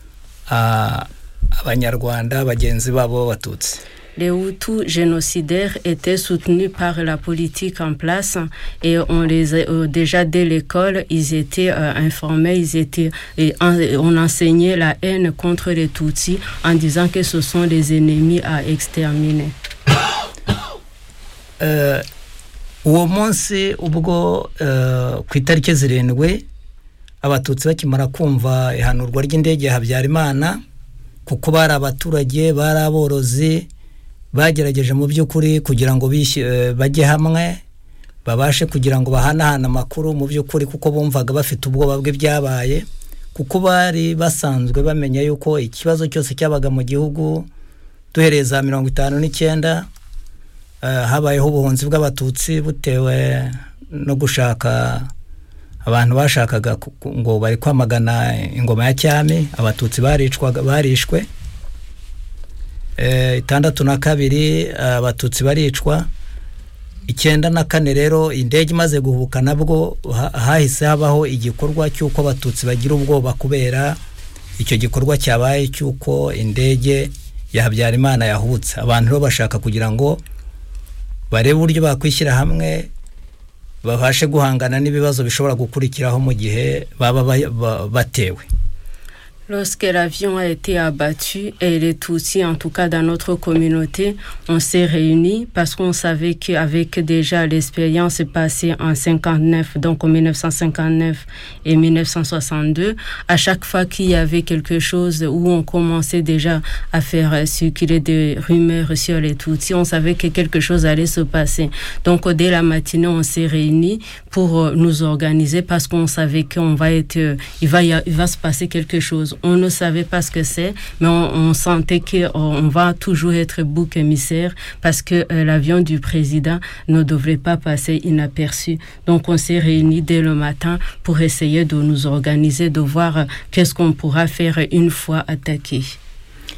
abanyarwanda bagenzi babo batutsi. Les Hutus génocidaires étaient soutenus par la politique en place et on les a, euh, déjà dès l'école, ils étaient euh, informés, ils étaient, et en, on enseignait la haine contre les Tutsis en disant que ce sont les ennemis à exterminer. Uwo munsi ubwo ku itariki zirindwi abatutsi bakimara kumva ihanurwa ry'indege ya Habyarimana kuko bari abaturage bari aborozi bagerageje mu by'ukuri kugira ngo bajye hamwe babashe kugira ngo bahanahana amakuru mu by'ukuri kuko bumvaga bafite ubwoba bw'ibyabaye kuko bari basanzwe bamenya yuko ikibazo cyose cyabaga mu gihugu duhereza mirongo itanu n'icyenda habayeho ubuhunzi bw'abatutsi butewe no gushaka abantu bashakaga ngo bari kwamagana ingoma ya cyami abatutsi baricwaga barishwe eh itandatu na kabiri abatutsi baricwa icyenda na kane rero indege imaze guhubuka nabwo hahise habaho igikorwa cy'uko abatutsi bagira ubwoba kubera icyo gikorwa cyabaye cy'uko indege ya Habyarimana yahubutse abantu rero bashaka kugira ngo barebe uburyo bakwishyira hamwe babashe guhangana n'ibibazo bishobora gukurikiraho mu gihe baba batewe. Lorsque l'avion a été abattu, et les Tutsis, en tout cas dans notre communauté, on s'est réunis parce qu'on savait qu'avec déjà l'expérience passée en cinquante-neuf, donc en mille neuf cent cinquante-neuf et mille neuf cent soixante-deux, à chaque fois qu'il y avait quelque chose où on commençait déjà à faire circuler des rumeurs sur les Tutsis, on savait que quelque chose allait se passer. Donc dès la matinée, on s'est réunis pour nous organiser parce qu'on savait qu'on va être, il va, y a, il va se passer quelque chose. On ne savait pas ce que c'est, mais on, on sentait qu'on va toujours être bouc émissaire parce que euh, l'avion du président ne devrait pas passer inaperçu. Donc on s'est réunis dès le matin pour essayer de nous organiser, de voir euh, qu'est-ce qu'on pourra faire une fois attaqué.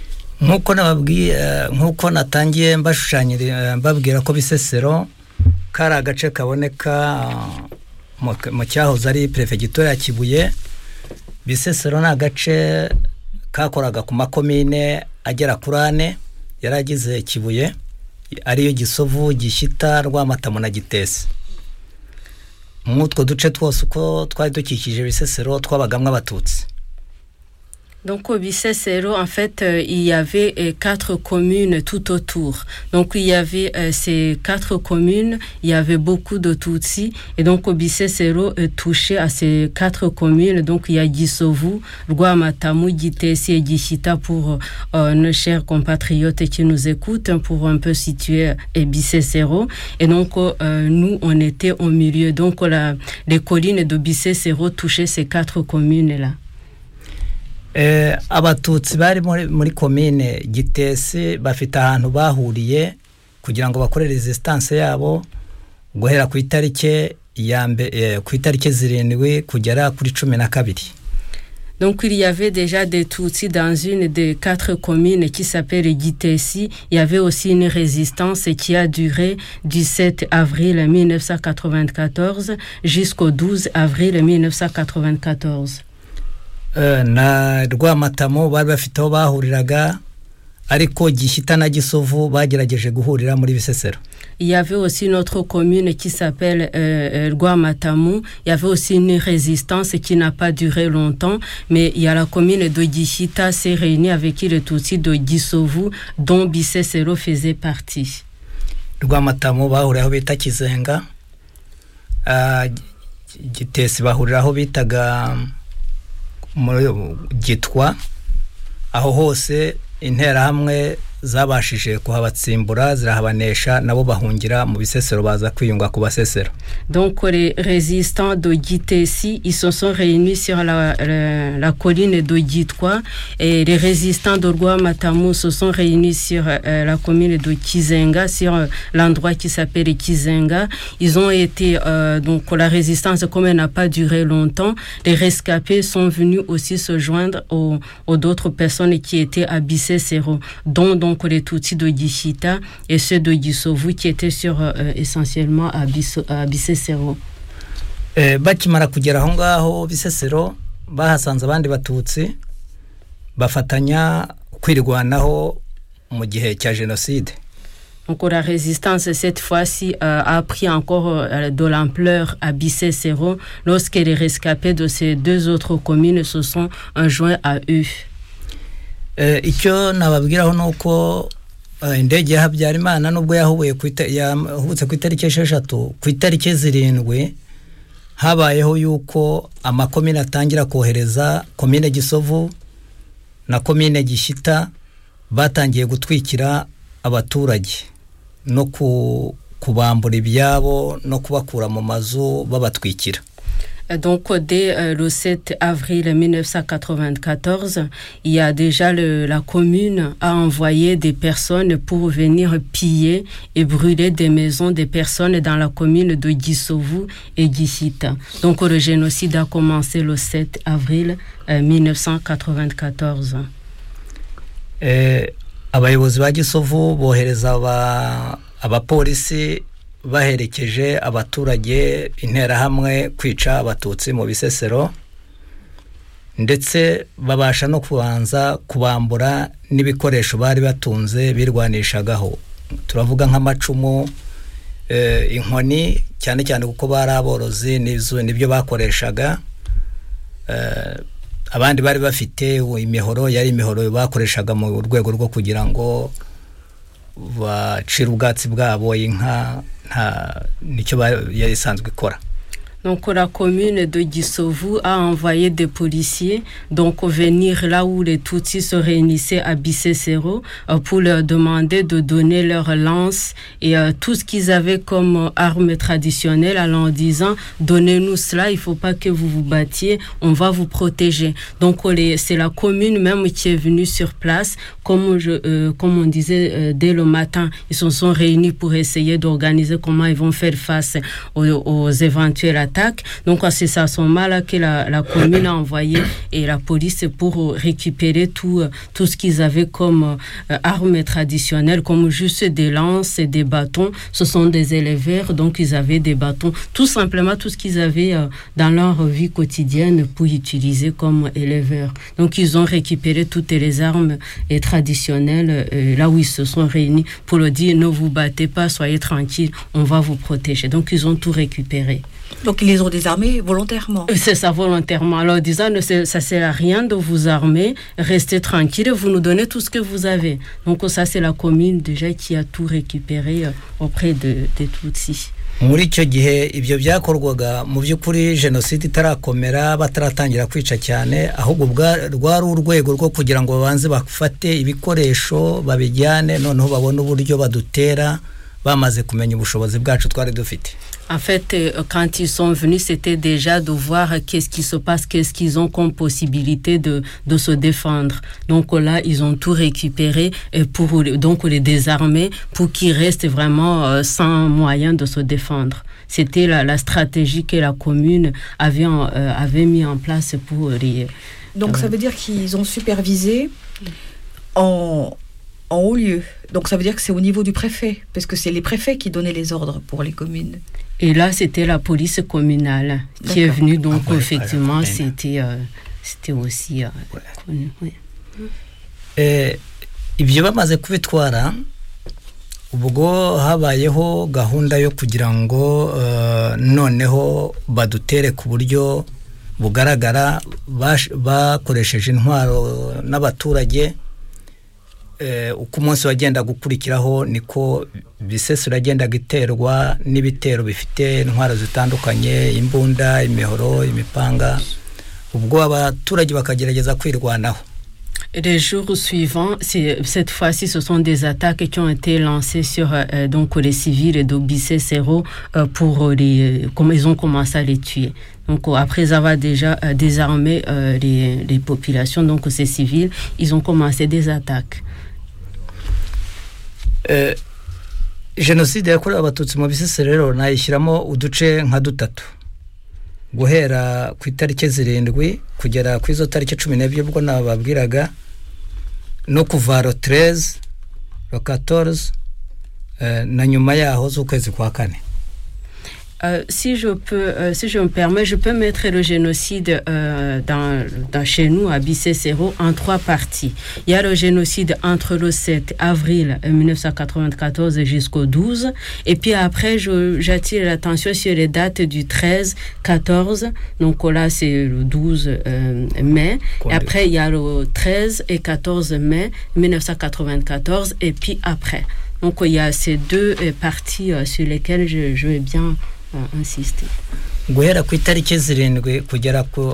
Nkuko nababwiye nkuko natangiye mbashushanyira mbabwira ko Bisesero kari agace kaboneka mu cyahoze ari perefegitura ya Kibuye. Bisesero ni agace kakoraga ku makomine agera kuri ane yaragize Kibuye, ariyo Gisovu, Gishyita, Rwamatamu na Gitesi. Mutwo duce twose uko twari dukikije Bisesero twabagamwe abatutsi. Donc au Bisesero, en fait, euh, il y avait euh, quatre communes tout autour. Donc il y avait euh, ces quatre communes, il y avait beaucoup de Tutsis. Et donc au Bisesero euh, touchait à ces quatre communes. Donc il y a Gisovu, Rwamatamu, Gitesi et Gishyita pour euh, nos chers compatriotes qui nous écoutent, pour un peu situer euh, Bisesero. Et donc euh, nous, on était au milieu. Donc la, les collines de Bisesero touchaient ces quatre communes-là. Eh, abatutsi bari muri muri commune Gitesi bafite ahantu bahuriye kugira ngo bakore resistance yabo guhera ku itarike ya mbe eh, ku itarike zirindwi kugera kuri cumi na kabiri. Donc il y avait déjà des Tutsis dans une des quatre communes qui s'appelle Gitesi. Il y avait aussi une résistance qui a duré du sept avril mille neuf cent quatre-vingt-quatorze jusqu'au douze avril mille neuf cent quatre-vingt-quatorze. Uh, na Rwamatamu bari bafite aho bahuriraga, ariko Gishyita na Gisovu bagerageje guhurira muri Bisesero. Il y avait aussi une autre commune qui s'appelle euh, Rwamatamu. Il y avait aussi une résistance qui n'a pas duré longtemps, mais il y a la commune de Gishyita s'est réunie avec les Tutsis de Gisovu, dont Bisesero faisait partie. Rwamatamu bahurira aho bita Kizenga, uh, Gitesi bahurira aho bitaga muri Gitwa. Aho hose intera hamwe zabashije kuhabatsimbura zirahabanesha, nabo bahungira mu Bisesero baza kwiyunga ku Basesero. Donc les résistants de Gitesi, ils se sont réunis sur la, la, la colline de Gitwa, et les résistants de Rwamatamu se sont réunis sur euh, la commune de Kizenga, sur euh, l'endroit qui s'appelle Kizenga. Ils ont été euh, donc la résistance, comme elle n'a pas duré longtemps, les rescapés sont venus aussi se joindre aux, aux d'autres personnes qui étaient à Bisesero, dont donc les Tutsis de Gishyita et ceux de Gisovu qui étaient sur euh, essentiellement à, Biso, à Bisesero. Eh, bakimara kugera aho ngaho Bisesero bahasanze abandi batutsi bafatanya kwirwanaho mu gihe cya génocide. Donc la résistance cette fois-ci euh, a pris encore euh, de l'ampleur à Bisesero lorsque les rescapés de ces deux autres communes se sont joints à eux. Eh, icyo nababwiraho nuko uh, indege ya Habyarimana nubwo yahubuye yahubutse ku itariki esheshatu, ku itariki zirindwi habayeho yuko amakomine atangira kohereza komine Gisovu na komine Gishyita batangiye gutwikira abaturage no kubambura ibyabo no kubakura mu mazu babatwikira. Donc dès euh, le sept avril mille neuf cent quatre-vingt-quatorze, il y a déjà le, la commune a envoyé des personnes pour venir piller et brûler des maisons des personnes dans la commune de Gisovu et Gishyita. Donc le génocide a commencé le sept avril euh, mille neuf cent quatre-vingt-quatorze. Eh, abayobozi ba Gisovu bohereza aba abapolisi baherekeje abaturage intera hamwe kwica abatutsi mu Bisesero, ndetse babasha no kubanza kubambura n'ibikoresho bari batunze birwanishagaho. Turavuga nk'amacumu, eh, inkoni, cyane cyane kuko bari aborozi n'izo nibyo bakoreshaga. Eh, abandi bari bafite imihoro, yari imihoro bakoreshaga mu rwego rwo kugira ngo bacira ubwatsi bwabo inka, nta nicyo yasanzwe ikora. Donc la commune de Gisovu a envoyé des policiers donc venir là où les Tutsis se réunissaient à Bisesero euh, pour leur demander de donner leurs lances et euh, tout ce qu'ils avaient comme euh, armes traditionnelles, en leur disant donnez-nous cela, il faut pas que vous vous battiez, on va vous protéger. Donc les, c'est la commune même qui est venue sur place, comme je, euh, comme on disait euh, dès le matin, ils se sont réunis pour essayer d'organiser comment ils vont faire face aux, aux éventuels attaques. attaques. Donc c'est à ce moment-là que la, la commune a envoyé et la police pour récupérer tout, tout ce qu'ils avaient comme euh, armes traditionnelles, comme juste des lances et des bâtons. Ce sont des éleveurs, donc ils avaient des bâtons. Tout simplement tout ce qu'ils avaient euh, dans leur vie quotidienne pour utiliser comme éleveurs. Donc ils ont récupéré toutes les armes et traditionnelles euh, là où ils se sont réunis pour leur dire ne vous battez pas, soyez tranquilles, on va vous protéger. Donc ils ont tout récupéré. Donc ils les ont désarmés volontairement. C'est ça, volontairement. Alors disant, ça ne sert à rien de vous armer, restez tranquille, vous nous donnez tout ce que vous avez. Donc ça, c'est la commune déjà qui a tout récupéré auprès de, de Tutsi. muri icyo gihe ibyo byakorwaga mu by'ukuri jenoside itarakomera bataratangira kwica cyane ahubwo rwari urwego rwo kugira ngo babanze bafate ibikoresho babijyane noneho babone uburyo badutera bamaze kumenya ubushobozi bwacu twari dufite. En fait, quand ils sont venus, c'était déjà de voir qu'est-ce qui se passe, qu'est-ce qu'ils ont comme possibilité de, de se défendre. Donc là, ils ont tout récupéré pour donc les désarmer pour qu'ils restent vraiment euh, sans moyen de se défendre. C'était la, la stratégie que la commune avait, euh, avait mis en place pour les... Donc euh, ça veut dire qu'ils ont supervisé en... en haut lieu. Donc ça veut dire que c'est au niveau du préfet, parce que c'est les préfets qui donnaient les ordres pour les communes. Et là, c'était la police communale qui est venue, donc ah ouais, effectivement, ouais, c'était, euh, c'était aussi euh, ouais. connu. Oui. Eh, ibyo bamaze kubitwara ubwo habayeho gahunda yo kugira ngo uh, noneho badutere ku buryo bugaragara bakoresheje intwaro n'abaturage. Uko umunsi wagenda gukurikiraho niko Bisesero agenda giterwa n'ibitero bifite intwaro zitandukanye, imbunda, imihoro, imipanga, ubwo abaturage bakagerageza kwirwanaho. Les jours suivants, c'est, cette fois-ci, ce sont des attaques qui ont été lancées sur euh, donc les civils de Bisesero euh, pour les, comme ils ont commencé à les tuer. Donc après avoir déjà euh, désarmé euh, les, les populations, donc ces civils, ils ont commencé des attaques. Eh, jenoside yakorewe abatutsi mu Bisesero rero nayishyiramo uduce nka dutatu guhera ku itariki zirindwi kugera ku izo tariki cumi n'ebyiri ubwo nababwiraga no kuva ro treize ro quatorze eh, na nyuma yaho z'ukwezi kwa kane. Euh, si je peux, euh, si je me permets, je peux mettre le génocide euh, dans, dans chez nous à Bisesero en trois parties. Il y a le génocide entre le sept avril dix-neuf cent quatre-vingt-quatorze jusqu'au douze, et puis après, je, j'attire l'attention sur les dates du treize, quatorze, donc là c'est le douze euh, mai, et après il y a le treize et quatorze mai dix-neuf cent quatre-vingt-quatorze, et puis après. Donc il y a ces deux euh, parties euh, sur lesquelles je, je vais bien uh, insister. Guhera ku itariki zirindwi kugera ku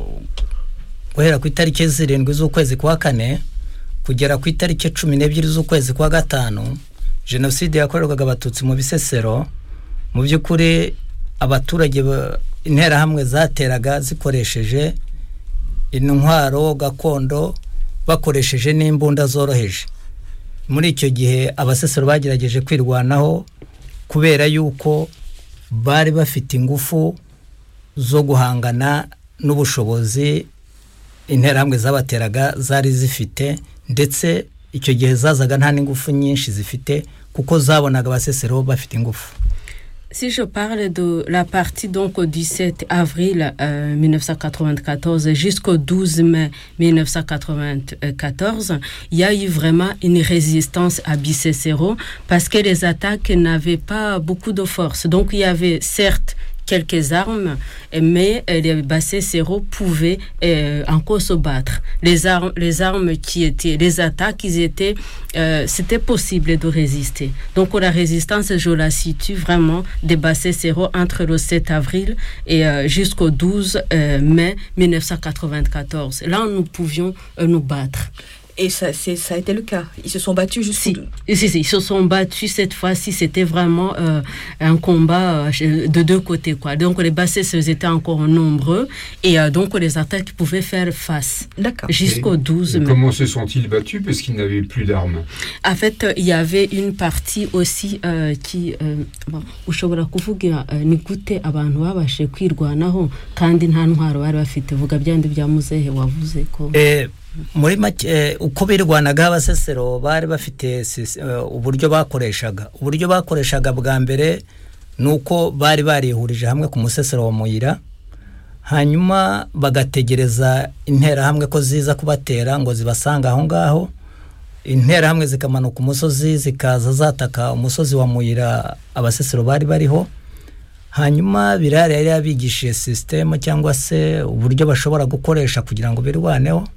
guhera ku itariki zirindwi z'ukwezi kwa kane kugera ku itariki cumi n'ebyiri z'ukwezi kwa gatanu jenoside yakorerwaga abatutsi mu Bisesero. Mu by'ukuri abaturage intera hamwe zateraga zikoresheje intwaro gakondo bakoresheje n'imbunda zoroheje. Muri icyo gihe abasesero bagerageje kwirwanaho kubera yuko bari bafite ingufu zo guhangana n'ubushobozi interamwe zabateraga zari zifite, ndetse icyo gihe zazaga nta n'ingufu nyinshi zifite kuko zabonaga abasesero bafite ingufu. Si je parle de la partie donc du sept avril euh, dix-neuf cent quatre-vingt-quatorze jusqu'au douze mai dix-neuf cent quatre-vingt-quatorze, il y a eu vraiment une résistance à Bisesero parce que les attaques n'avaient pas beaucoup de force. Donc il y avait certes quelques armes, mais les Bisesero pouvaient euh, encore se battre. Les armes, les armes qui étaient, les attaques, ils étaient, euh, c'était possible de résister. Donc la résistance, je la situe vraiment des Bisesero entre le sept avril et euh, jusqu'au douze mai dix-neuf cent quatre-vingt-quatorze. Là, nous pouvions euh, nous battre. Et ça, c'est, ça a été le cas. Ils se sont battus jusqu'au... Si, si, si, ils se sont battus cette fois-ci. C'était vraiment euh, un combat euh, de deux côtés, quoi. Donc les bassistes étaient encore nombreux et euh, donc les attaques pouvaient faire face. D'accord. Jusqu'au douze mai. Comment se sont-ils battus parce qu'ils n'avaient plus d'armes? En fait, il y avait une partie aussi euh, qui ushobora kuvuga ni gute abantu babashe kwirwanaho kandi nta ntwaro bari bafite, vuga byandi bya muzehe wavuze ko eh muri make uko birwanaga abasesero bari bafite uburyo bakoreshaga uburyo bakoreshaga bwa mbere nuko bari barihurije hamwe ku musesero wa Muyira, hanyuma bagategereza intera hamwe ko ziza kubatera ngo zibasanga aho ngaho. Intera hamwe zikamanuka umusozi zikaza zataka umusozi wa Muyira abasesero bari bariho, hanyuma birari yari yabigishije system cyangwa se uburyo bashobora gukoresha kugira ngo birwaneho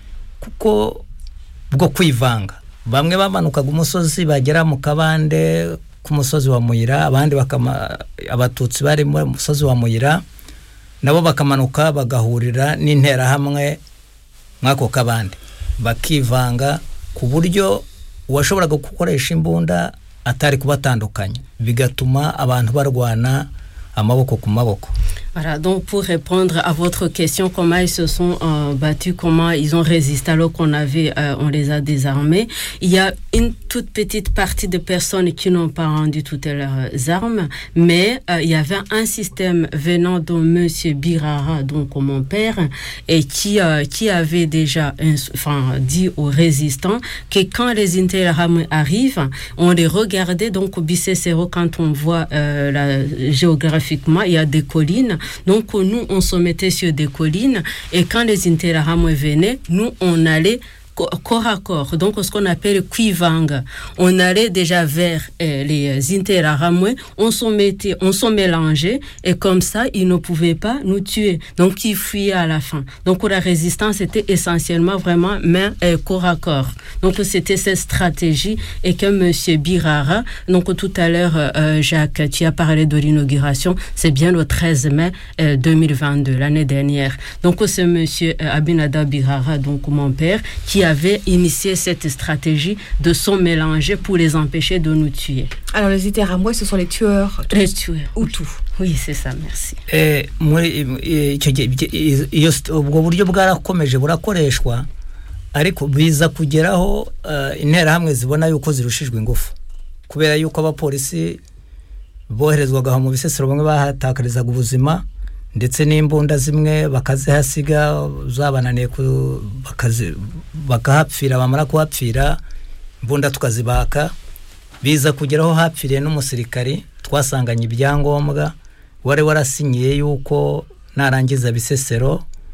kuko bwo kwivanga. Bamwe bamanukaga umusozi bagera mu kabande ku musozi wa Muyira, abandi bakama abatutsi bari mu musozi wa Muyira nabo bakamanuka bagahurira n'intera hamwe mwako kabande bakivanga ku buryo washobora gukoresha imbunda atari kubatandukanya, bigatuma abantu barwana amaboko ku maboko. Voilà, donc pour répondre à votre question, comment ils se sont euh, battus, comment ils ont résisté alors qu'on avait, euh, on les a désarmés. Il y a une toute petite partie de personnes qui n'ont pas rendu toutes leurs armes, mais euh, il y avait un système venant de Monsieur Birara, donc mon père, et qui euh, qui avait déjà, enfin, dit aux résistants que quand les Interahamwe arrivent, on les regardait donc au Bicécéro quand on voit euh, la, géographiquement, il y a des collines. Donc nous, on se mettait sur des collines et quand les Interahamwe venaient, nous, on allait corps à corps, donc ce qu'on appelle Kwivanga. On allait déjà vers euh, les Interahamwe, on se mettait, on se mélangeait et comme ça, ils ne pouvaient pas nous tuer. Donc ils fuyaient à la fin. Donc la résistance était essentiellement vraiment main euh, corps à corps. Donc c'était cette stratégie et que Monsieur Birara, donc tout à l'heure, euh, Jacques, tu as parlé de l'inauguration, c'est bien le treize mai euh, deux mille vingt-deux, l'année dernière. Donc c'est Monsieur euh, Aminada Birara, donc mon père, qui avait initié cette stratégie de se mélanger pour les empêcher de nous tuer. Alors les Interahamwe, ce sont les tueurs. Les tueurs. Hutu. Oui, c'est ça, merci. Eh muri icyo iyo ubwo buryo bwarakomeje burakoreshwa ariko biza kugeraho Interahamwe zibona yuko zirushijwe ingufu kubera yuko abapolisi boherezwaga mu Bisesero bamwe bahatakarizaga ubuzima ndetse n'imbunda zimwe bakazihasiga zabananiye bakazi bakahapfira, bamara kuhapfira imbunda tukazibaka. Biza kugeraho hapfiriye n'umusirikari twasanganye ibyangombwa wari warasinyiye yuko narangiza Bisesero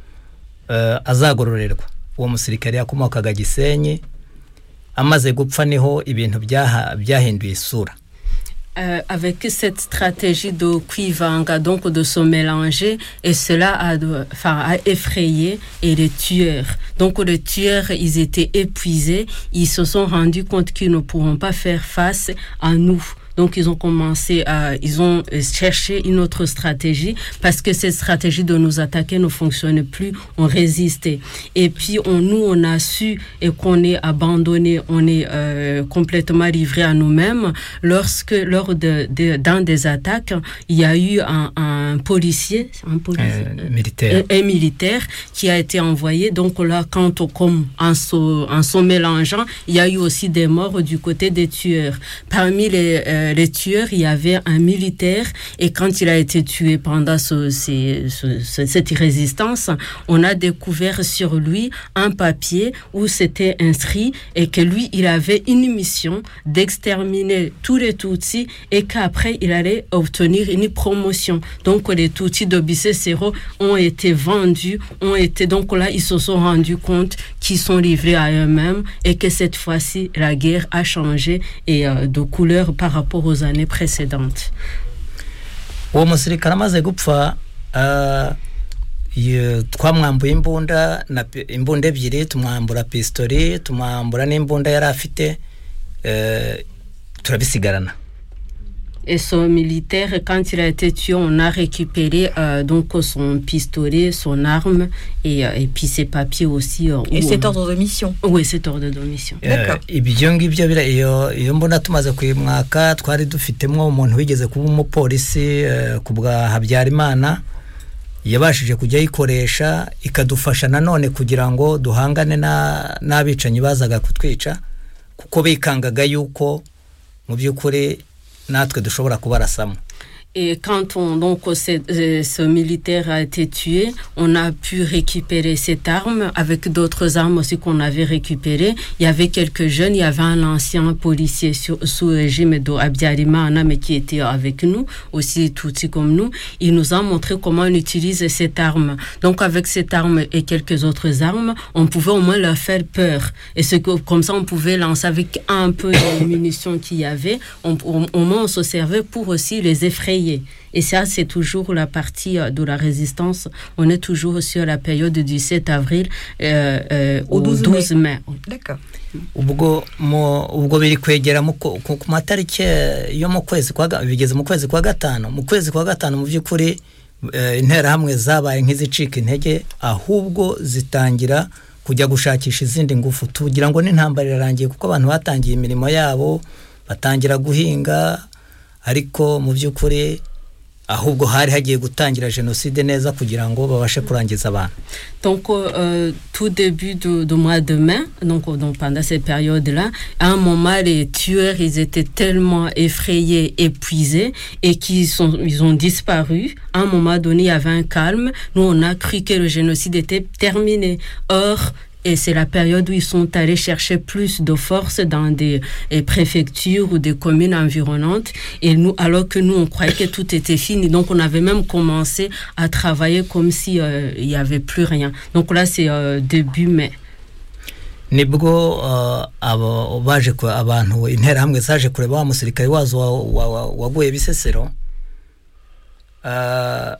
uh, azagororerwa. Uwo musirikari yakomokaga Gisenyi, amaze gupfa niho ibintu byahinduye isura. Euh, avec cette stratégie de Kwivanga, donc de se mélanger, et cela a, enfin, a effrayé et les tueurs. Donc les tueurs, ils étaient épuisés, ils se sont rendus compte qu'ils ne pourront pas faire face à nous. Donc ils ont commencé à, ils ont cherché une autre stratégie parce que cette stratégie de nous attaquer ne fonctionnait plus, on résistait. Et puis on, nous on a su et qu'on est abandonné, on est euh, complètement livré à nous-mêmes lorsque lors de, de dans des attaques il y a eu un, un policier, un policier euh, militaire, un, un militaire qui a été envoyé. Donc là quand on, comme en se, en se mélangeant, il y a eu aussi des morts du côté des tueurs. Parmi les euh, les tueurs, il y avait un militaire et quand il a été tué pendant ce, ce, ce, cette résistance, on a découvert sur lui un papier où c'était inscrit et que lui, il avait une mission d'exterminer tous les Tutsis et qu'après, il allait obtenir une promotion. Donc, les Tutsis de Bicécéro ont été vendus, ont été, donc là, ils se sont rendus compte qu'ils sont livrés à eux-mêmes et que cette fois-ci, la guerre a changé et euh, de couleur par rapport aux années précédentes. Uwo musirikare amaze gupfa twamwambuye imbunda na imbunda ebyiri, tumwambura pistoli, tumwambura n'imbunda yari afite, turabisigarana. Et ce militaire, quand il a été tué, on a récupéré euh, donc son pistolet, son arme et, euh, et puis ses papiers aussi. Euh, et cet on... ordre de mission. Oui, cet ordre de mission. D'accord. Ibyo ngibyo bira iyo iyo mbona tumaze kwimwaka twari dufitemo umuntu wigeze kuba umupolisi ku bwa Habyarimana yabashije kujya yikoresha ikadufasha nanone kugira ngo duhangane na nabicanyi bazaga kutwica kuko bikangaga yuko mu byukuri natwe dushobora kubarasamo. Et quand on, donc, ce, ce militaire a été tué, on a pu récupérer cette arme avec d'autres armes aussi qu'on avait récupérées. Il y avait quelques jeunes, il y avait un ancien policier sur, sous le régime de Habyarimana, mais qui était avec nous, aussi Tutsi comme nous. Il nous a montré comment on utilise cette arme. Donc, avec cette arme et quelques autres armes, on pouvait au moins leur faire peur. Et ce que, comme ça, on pouvait lancer avec un peu de munitions qu'il y avait. On, on, au moins, on se servait pour aussi les effrayer. Et ça, c'est toujours la partie de la résistance. On est toujours sur la période du dix-sept avril euh, euh, au douze mai. D'accord. Ubwo mo ubwo biri kwegera mu ku matariki yo mu kwezi kwa bigeze mu kwezi kwa gatano mu kwezi kwa gatano mu byukuri intera hamwe zabaye nk'izicika intege ahubwo zitangira kujya gushakisha izindi ngufu tugira ngo n'intambara irarangiye kuko abantu batangiye imirimo yabo batangira guhinga ariko mu byukuri ahubwo hari hagiye gutangira génocide neza kugira ngo babashe kurangiza abantu. Donc euh, tout début de, de mois de mai, donc, donc pendant cette période-là, à un moment les tueurs ils étaient tellement effrayés, épuisés et qu'ils sont ils ont disparu. À un moment donné, il y avait un calme. Nous on a cru que le génocide était terminé. Or et c'est la période où ils sont allés chercher plus de force dans des préfectures ou des communes environnantes. Et nous, alors que nous, on croyait que tout était fini. Donc, on avait même commencé à travailler comme si euh, il y avait plus rien. Donc là, c'est euh, début mai. Nibwo abo baje ko abantu intera hamwe zaje kureba wa musirikare wazo waguye Bisesero uh,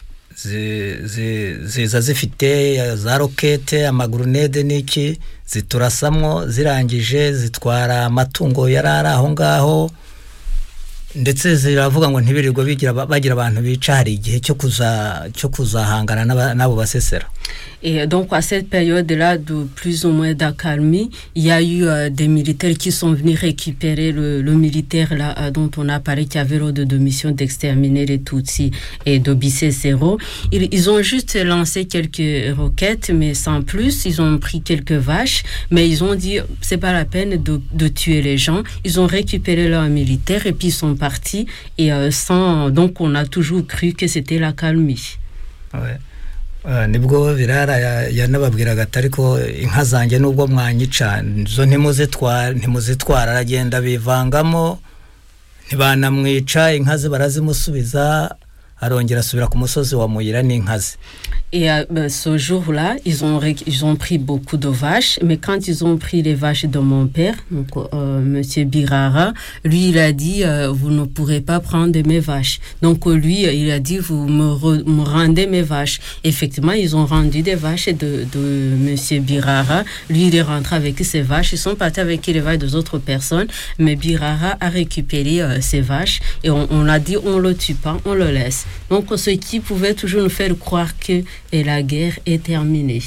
ziza zifite za rokete amagrenade niki ziturasamwo zirangije zitwara amatungo yarara aho ngaho ndetse ziravuga ngo ntibirirwa bigira bagira abantu bica hari igihe cyo kuza cyo kuzahangana nabo basesera. Et donc à cette période-là de plus ou moins d'accalmie, il y a eu euh, des militaires qui sont venus récupérer le, le militaire là euh, dont on a parlé qui avait l'ordre de mission d'exterminer les Tutsis et de Bisesero. Ils, ils ont juste lancé quelques roquettes mais sans plus. Ils ont pris quelques vaches, mais ils ont dit c'est pas la peine de, de tuer les gens. Ils ont récupéré leurs militaires et puis ils sont partis et euh, sans donc on a toujours cru que c'était l'accalmie. Ouais. Nibwo birara yanababwiraga atariko inka zanjye nubwo mwanyica zo ntimuzitwara ntimuzitwara aragenda bivangamo ntibanamwica inka ze barazimusubiza arongera asubira ku musozi wa Muyira n'inkazi. Et euh, ben, ce jour-là, ils ont ils ont pris beaucoup de vaches, mais quand ils ont pris les vaches de mon père, donc euh, monsieur Birara, lui il a dit euh, vous ne pourrez pas prendre mes vaches. Donc lui il a dit vous me, re, me rendez mes vaches. Effectivement, ils ont rendu des vaches de de monsieur Birara. Lui il est rentré avec ses vaches, ils sont partis avec les vaches des autres personnes, mais Birara a récupéré euh, ses vaches et on, on a dit on le tue pas, on le laisse. Donc ce qui pouvait toujours nous faire croire que et la guerre est terminée.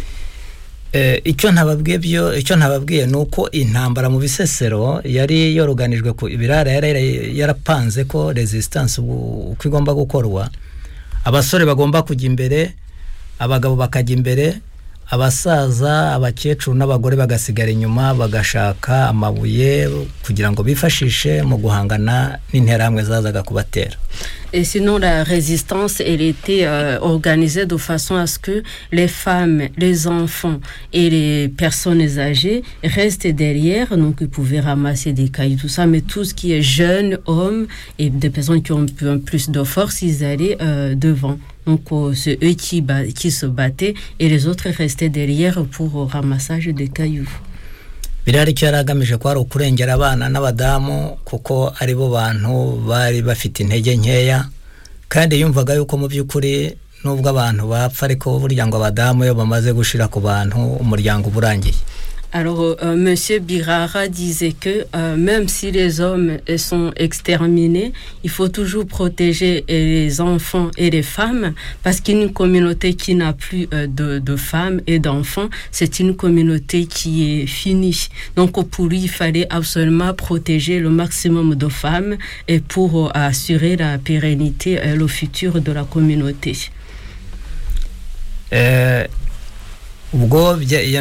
Eh icyo ntababwiye byo icyo ntababwiye nuko intambara mu Bisesero yari yoroganijwe ku ibirara yarapanze ko resistance uko igomba gukorwa abasore bagomba kujya imbere abagabo bakajya imbere abasaza abakecuru n'abagore bagasigara inyuma bagashaka amabuye kugira ngo bifashishe mu guhangana n'intera hamwe zazaga kubatera. Et sinon, la résistance, elle était euh, organisée de façon à ce que les femmes, les enfants et les personnes âgées restent derrière. Donc, ils pouvaient ramasser des cailloux, tout ça. Mais tout ce qui est jeunes, hommes et des personnes qui ont un plus de force, ils allaient euh, devant. Donc, euh, c'est eux qui, qui se battaient et les autres restaient derrière pour euh, ramassage des cailloux. Birari cyaragamije kwari ukurengera abana n'abadamu kuko ari bo bantu bari bafite intege nkeya kandi yumvaga yuko mu byukuri nubwo abantu bapfa ariko burya ngo abadamu yo bamaze gushira ku bantu umuryango burangiye. Alors, euh, Monsieur Birara disait que euh, même si les hommes sont exterminés, il faut toujours protéger les enfants et les femmes, parce qu'une communauté qui n'a plus euh, de, de femmes et d'enfants, c'est une communauté qui est finie. Donc, pour lui, il fallait absolument protéger le maximum de femmes et pour euh, assurer la pérennité et le futur de la communauté. Euh... ubwo iyo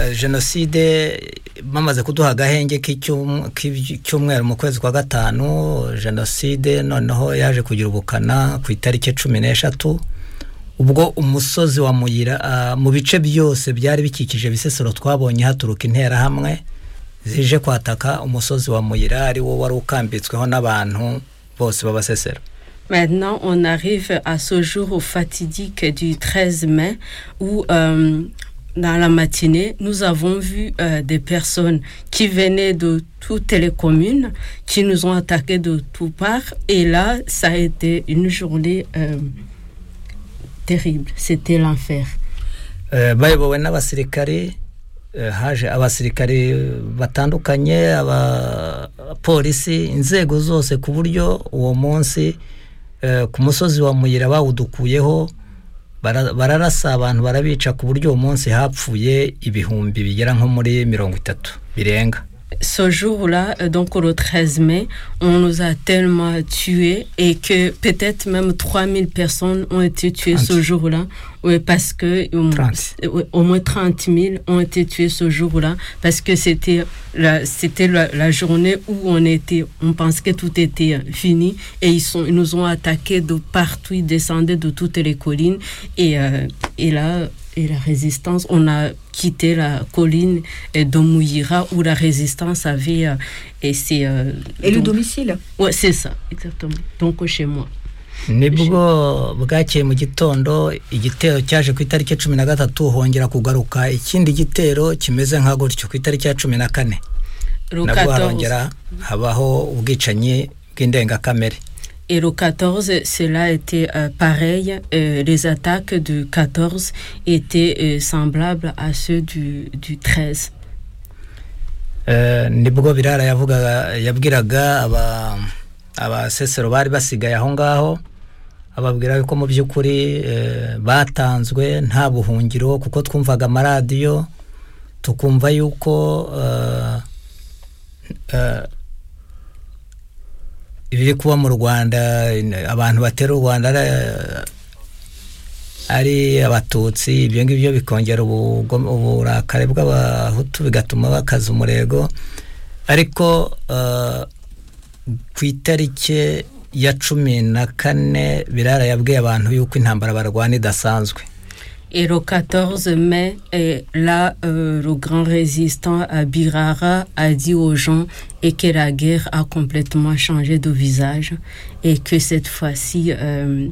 jenoside bamaze kuduha agahenge k'icyumweru mu kwezi kwa gatanu, jenoside noneho yaje kugira ubukana ku itariki cumi n'eshatu, ubwo umusozi wa Muyira mu bice byose byari bikikije Bisesero twabonye haturuka intera hamwe zije kwataka umusozi wa Muyira, ari wo wari ukambitsweho n'abantu bose b'Abasesero. Maintenant, on arrive à ce jour fatidique du treize mai où euh, dans la matinée, nous avons vu euh, des personnes qui venaient de toutes les communes, qui nous ont attaqués de toutes parts. Et là, ça a été une journée euh, terrible. C'était l'enfer. bayobowe n'abasirikare, haje abasirikare batandukanye, abapolisi, inzego zose, ku buryo uwo munsi ku musozi wa Muyira bawudukuyeho, bararasa abantu barabica, ku buryo uwo munsi hapfuye ibihumbi bigera nko muri mirongo itatu birenga. Ce jour-là, donc le treize mai, on nous a tellement tués et que peut-être même trois mille personnes ont été tuées trente ce jour-là. Oui, parce que au, au moins trente mille ont été tués ce jour-là, parce que c'était la, c'était la, la journée où on était, on pensait que tout était fini, et ils sont, ils nous ont attaqués de partout, ils descendaient de toutes les collines, et euh, et là, et la résistance, on a quitté la colline de Muyira où la résistance avait euh, et c'est euh, et donc, le domicile. Ouais, c'est ça, exactement. Donc chez moi. Nibwo bwakeye mu gitondo igitero cyaje ku itariki cumi na gatatu hongera kugaruka ikindi gitero kimeze nka gutyo ku itariki ya cumi na kane. Nabwo harongera habaho ubwicanyi bw'indengakamere. Et le quatorze, cela était euh, pareil. Euh, les attaques du quatorze étaient euh, semblables à ceux du, du treize. Euh, nibwo Birara yavugaga yabwiraga aba abasesero bari basigaye aho ngaho, ababwira yuko mu by'ukuri batanzwe nta buhungiro, kuko twumvaga amaradiyo tukumva yuko uh, uh, ibiri kuba mu Rwanda, abantu batera u Rwanda ari abatutsi, ibyo ngibyo bikongera uburakare bw'abahutu bigatuma bakaza umurego. Ariko uh, ku itariki ya cumi na kane Birara yabwiye abantu yuko intambara barwana idasanzwe. Et le quatorze mai, et là, euh, le grand résistant à Birara a dit aux gens et que la guerre a complètement changé de visage et que cette fois-ci, euh,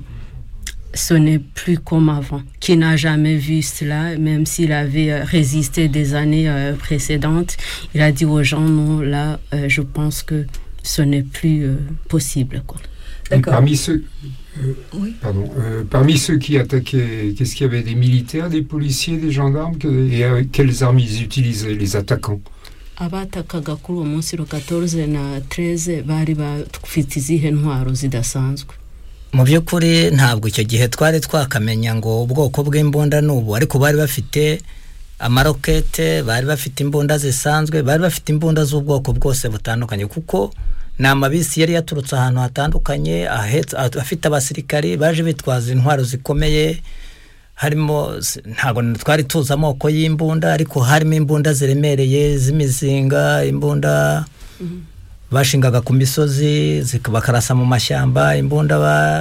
ce n'est plus comme avant. Qui n'a jamais vu cela, même s'il avait résisté des années euh, précédentes, il a dit aux gens, non, là, euh, je pense que ce n'est plus euh, possible, quoi. D'accord. Parmi ceux, euh, oui. pardon, euh, parmi ceux qui attaquaient, qu'est-ce qu'il y avait, des militaires, des policiers, des gendarmes, que, et euh, quelles armes ils utilisaient, les attaquants? Abatakaga kuri uwo munsi le quatorze na treize bari bafite izihe ntwaro zidasanzwe? Mu by'ukuri ntabwo icyo gihe twari twakamenya ngo ubwoko bw'imbunda n'ubu, ariko bari bafite amarokete, bari bafite imbunda zisanzwe, bari bafite imbunda z'ubwoko bwose butandukanye, kuko na mabisi yari yaturutse ahantu hatandukanye afite abasirikari baje bitwaza intwaro zikomeye. Harimo ntago twari tuza amoko y'imbunda, ariko harimo imbunda ziremereye z'imizinga, imbunda mm-hmm. bashingaga ku misozi bakarasa mu mashyamba, imbunda ba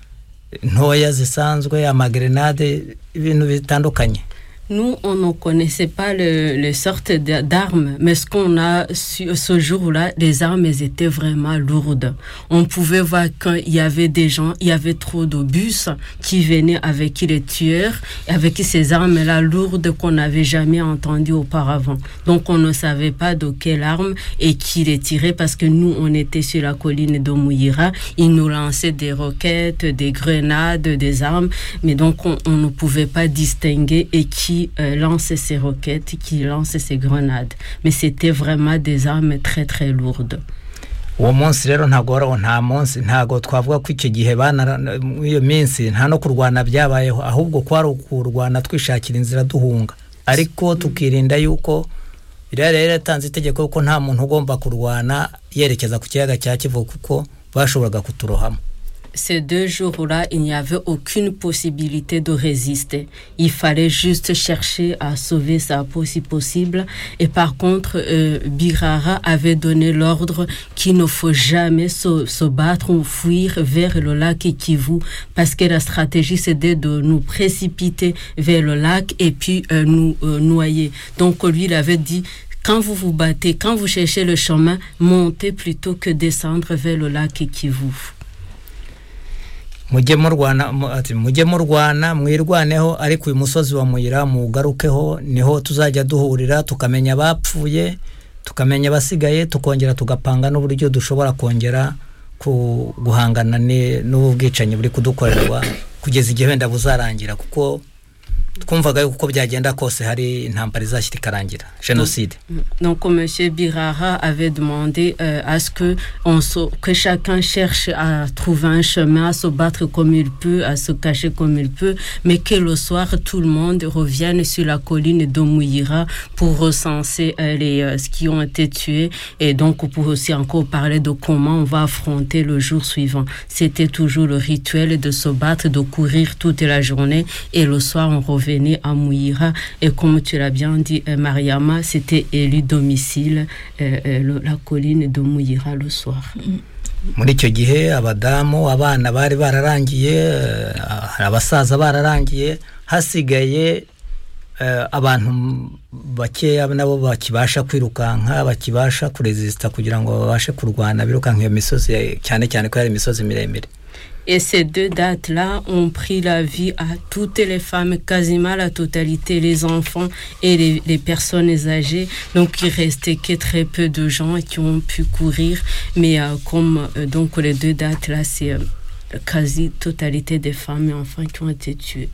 ntoya zisanzwe, amagrenade, ibintu bitandukanye. Nous, on ne connaissait pas le, le sorte d'armes, mais ce qu'on a su ce jour-là, les armes étaient vraiment lourdes. On pouvait voir qu'il y avait des gens, il y avait trop de bus qui venaient avec les tueurs, avec ces armes-là lourdes qu'on n'avait jamais entendues auparavant. Donc, on ne savait pas de quelle arme et qui les tirait, parce que nous, on était sur la colline de Muyira. Ils nous lançaient des roquettes, des grenades, des armes, mais donc on, on ne pouvait pas distinguer et qui qui euh, lancent ces roquettes, qui lancent ces grenades. Mais c'était vraiment des armes très très lourdes. uwo munsi rero ntago wari nta munsi ntago twavuga ko icyo gihe bana iyo minsi nta no kurwana byabayeho ahubwo kwari kurwana twishakira inzira duhunga ariko tukirinda yuko biriya rero yatanze itegeko ko nta muntu ugomba kurwana yerekeza ku kiyaga cya Kivu kuko bashoboraga kuturohamo. Ces deux jours-là, il n'y avait aucune possibilité de résister. Il fallait juste chercher à sauver sa peau si possible. Et par contre, euh, Birara avait donné l'ordre qu'il ne faut jamais se, se battre ou fuir vers le lac Kivu, parce que la stratégie, c'était de nous précipiter vers le lac et puis euh, nous euh, noyer. Donc lui, il avait dit, quand vous vous battez, quand vous cherchez le chemin, montez plutôt que descendre vers le lac Kivu. mujye mu Rwanda ati mujye mu Rwanda mwirwaneho ariko uyu musozi wa Muyira mugarukeho niho tuzajya duhurira tukamenya abapfuye tukamenya basigaye tukongera tugapanga n'uburyo dushobora kongera guhangana n'ubwicanyi buri kudukorerwa kugeza igihe wenda buzarangira kuko twumvaga yuko byagenda kose hari intambara izashyira ikarangira génocide. Donc monsieur Birara avait demandé euh, à ce que on so, que chacun cherche à trouver un chemin, à se battre comme il peut, à se cacher comme il peut, mais que le soir tout le monde revienne sur la colline de Muyira pour recenser euh, les euh, ce qui ont été tués et donc pour aussi encore parler de comment on va affronter le jour suivant. C'était toujours le rituel de se battre, de courir toute la journée et le soir on revient venir à Muyira et comme tu l'as bien dit euh, Mariama, c'était élu domicile euh, euh, la colline de Muyira le soir. Muri icyo gihe abadamu abana bari bararangiye abasaza bararangiye hasigaye abantu bakeya nabo bakibasha kwirukanka bakibasha kuresista kugira ngo babashe kurwana birukanka iyo misozi cyane cyane ko yari imisozi miremire. Et ces deux dates-là ont pris la vie à toutes les femmes, quasiment la totalité, les enfants et les, les personnes âgées. Donc, il restait que très peu de gens qui ont pu courir. Mais euh, comme euh, donc les deux dates-là, c'est euh, la quasi-totalité des femmes et enfants qui ont été tués.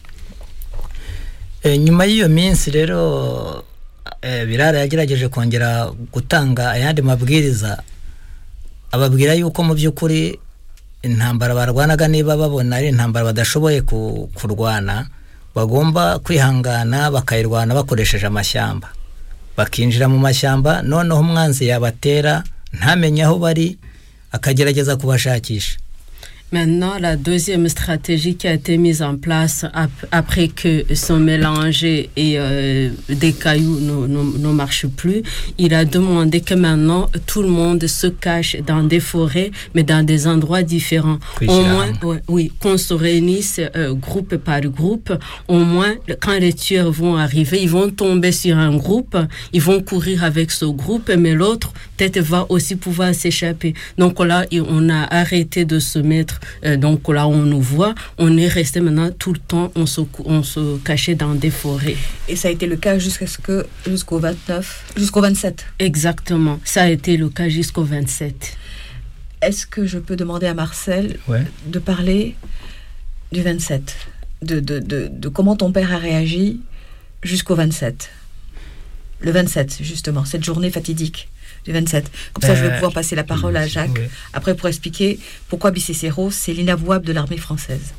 Nyuma y'iyo minsi rero Birara yagerageje kongera gutanga ayandi mabwiriza ababwira yuko mu by'ukuri intambara barwanaga niba babona ari intambara badashoboye kurwana bagomba kwihangana bakayirwana bakoresheje amashyamba bakinjira mu mashyamba noneho umwanzi yabatera ntamenye aho bari akagerageza kubashakisha. Maintenant, la deuxième stratégie qui a été mise en place ap- après que son mélange et euh, des cailloux ne, ne, ne marche plus, il a demandé que maintenant tout le monde se cache dans des forêts, mais dans des endroits différents. Oui, au moins, ouais, oui, qu'on se réunisse euh, groupe par groupe. Au moins, quand les tueurs vont arriver, ils vont tomber sur un groupe, ils vont courir avec ce groupe, mais l'autre peut-être va aussi pouvoir s'échapper. Donc là, on a arrêté de se mettre Euh, donc là on nous voit, on est resté maintenant tout le temps, on se, on se cachait dans des forêts. Et ça a été le cas jusqu'à ce que, jusqu'au vingt-neuf, jusqu'au vingt-sept. Exactement, ça a été le cas jusqu'au vingt-sept. Est-ce que je peux demander à Marcel ouais. de parler du vingt-sept, de, de, de, de comment ton père a réagi jusqu'au vingt-sept, le vingt-sept justement, cette journée fatidique du vingt-sept. Comme ça, euh, je vais pouvoir passer la parole à Jacques, oui. après pour expliquer pourquoi Bisesero, c'est l'inavouable de l'armée française.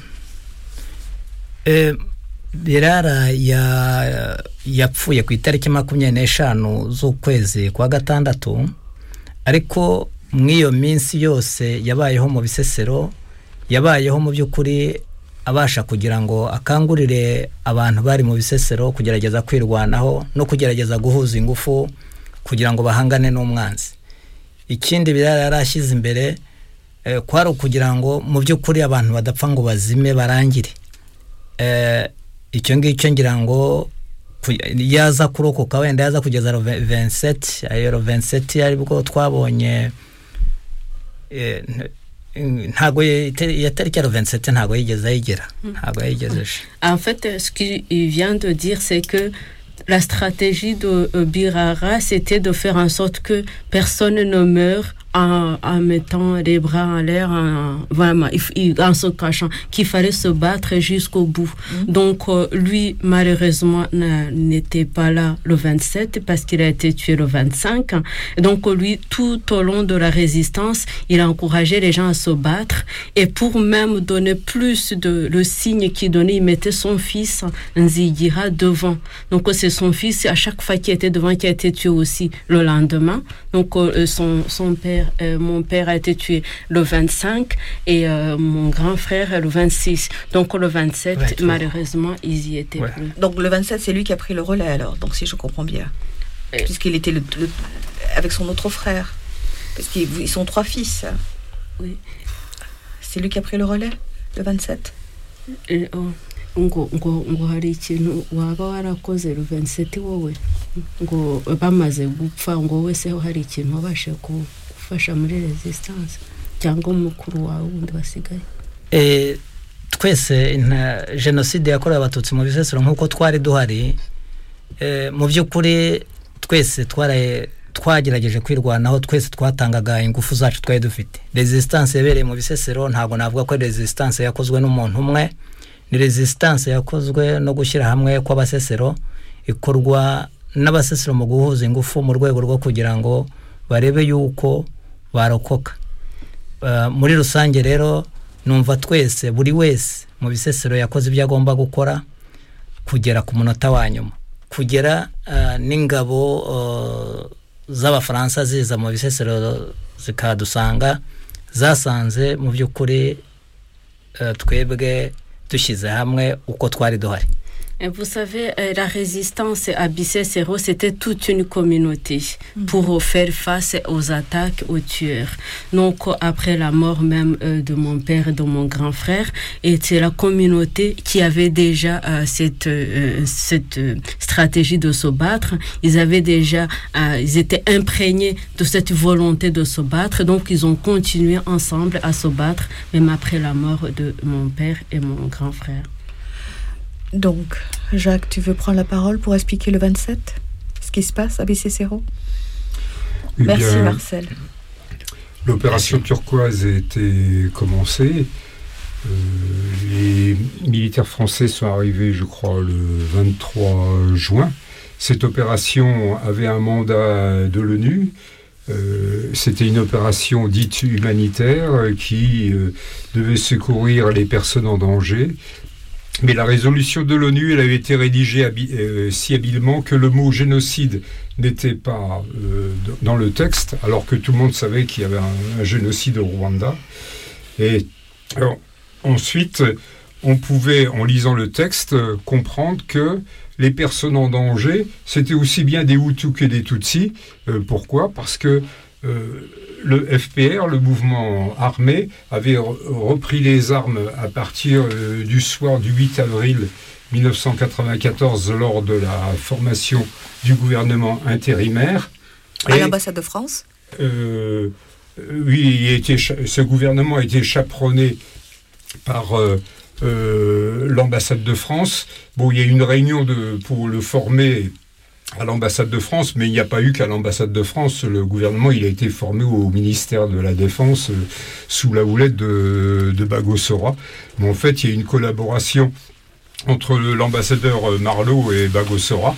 Euh, Birara ya yapfuye ku itariki makumyabiri n'eshanu z'ukwezi kwa gatandatu ariko mw'iyo minsi yose yabayeho mu Bisesero yabayeho mu by'ukuri abasha kugira ngo akangurire abantu bari mu Bisesero kugerageza kwirwanaho no kugerageza guhuza ingufu kugira ngo bahangane n'umwanzi. Ikindi Birara yarashyize imbere eh, kwari ukugira ngo mu by'ukuri abantu badapfa ngo bazime barangire. Eh, icyo ngicyo ngira ngo yaza kurokoka wenda yaza kugeza vingt-sept ayo vingt-sept ari bwo twabonye eh, ntago yatariki ya vingt-sept ntago yigeze ayigera ntago yigezeje. En fait, ce qu'il vient de dire, c'est que la stratégie de euh, Birara, c'était de faire en sorte que personne ne meure en, en mettant les bras en l'air, en, vraiment, il, en se cachant, qu'il fallait se battre jusqu'au bout. Mmh. Donc, euh, lui, malheureusement, n'était pas là le vingt-sept parce qu'il a été tué le vingt-cinq. Donc, lui, tout au long de la résistance, il a encouragé les gens à se battre. Et pour même donner plus de le signe qu'il donnait, il mettait son fils, Nzigira, devant. Donc, c'est son fils, à chaque fois qu'il était devant, qui a été tué aussi le lendemain. Donc, euh, son, son père, euh, mon père a été tué le vingt-cinq et euh, mon grand frère le vingt-six. Donc, le vingt-sept, ouais, malheureusement, ils y étaient ouais. plus. Donc, le vingt-sept, c'est lui qui a pris le relais, alors, donc si je comprends bien. Et... Puisqu'il était le, le, avec son autre frère. Parce qu'ils sont trois fils. Oui. C'est lui qui a pris le relais, le vingt-sept. Et, oh. ngo ngo ngo hari ikintu waba warakoze le vingt-sept wowe ngo bamaze gupfa ngo wese hari ikintu wabashe gufasha muri resistance cyangwa mukuru wawe wundi wasigaye. Eh twese genocide yakorewe abatutsi mu Bisesero nkuko twari duhari, eh mu by'ukuri twese twaraye twagerageje kwirwanaho, twese twatangaga ingufu zacu twari dufite. Resistance yabereye mu Bisesero ntago navuga ko resistance yakozwe n'umuntu umwe, ni resistance yakozwe no gushyira hamwe kw'abasesero, ikorwa n'abasesero mu guhuza ingufu mu rwego rwo kugira ngo barebe yuko barokoka. Uh, muri rusange rero numva twese buri wese mu Bisesero yakoze ibyo agomba gukora kugera ku munota wa nyuma, kugera uh, n'ingabo uh, z'abafaransa ziza mu Bisesero zikadusanga, zasanze mu by'ukuri uh, twebwe dushyize hamwe uko twari duhari. Vous savez, la résistance à Bisesero, c'était toute une communauté pour faire face aux attaques, aux tueurs. Donc, après la mort même euh, de mon père et de mon grand frère, et c'est la communauté qui avait déjà euh, cette, euh, cette euh, stratégie de se battre. Ils avaient déjà, euh, ils étaient imprégnés de cette volonté de se battre. Donc, ils ont continué ensemble à se battre, même après la mort de mon père et mon grand frère. Donc, Jacques, tu veux prendre la parole pour expliquer le vingt-sept, ce qui se passe à Bisesero? Eh Merci bien, Marcel. L'opération turquoise a été commencée. Euh, les militaires français sont arrivés, je crois, le vingt-trois juin. Cette opération avait un mandat de l'ONU. Euh, c'était une opération dite humanitaire qui euh, devait secourir les personnes en danger. Mais la résolution de l'ONU, elle avait été rédigée habi- euh, si habilement que le mot génocide n'était pas euh, dans le texte, alors que tout le monde savait qu'il y avait un, un génocide au Rwanda. Et alors, ensuite, on pouvait, en lisant le texte, comprendre que les personnes en danger, c'était aussi bien des Hutus que des Tutsis. Euh, pourquoi ? Parce que euh, le F P R, le mouvement armé, avait re- repris les armes à partir euh, du soir du huit avril dix-neuf cent quatre-vingt-quatorze lors de la formation du gouvernement intérimaire. À Et, l'ambassade de France euh, Oui, il était, ce gouvernement a été chaperonné par euh, euh, l'ambassade de France. Bon, il y a eu une réunion de, pour le former à l'ambassade de France, mais il n'y a pas eu qu'à l'ambassade de France. Le gouvernement, il a été formé au ministère de la Défense euh, sous la houlette de, de Bagosora. Mais en fait, il y a eu une collaboration entre le, l'ambassadeur Marleau et Bagosora,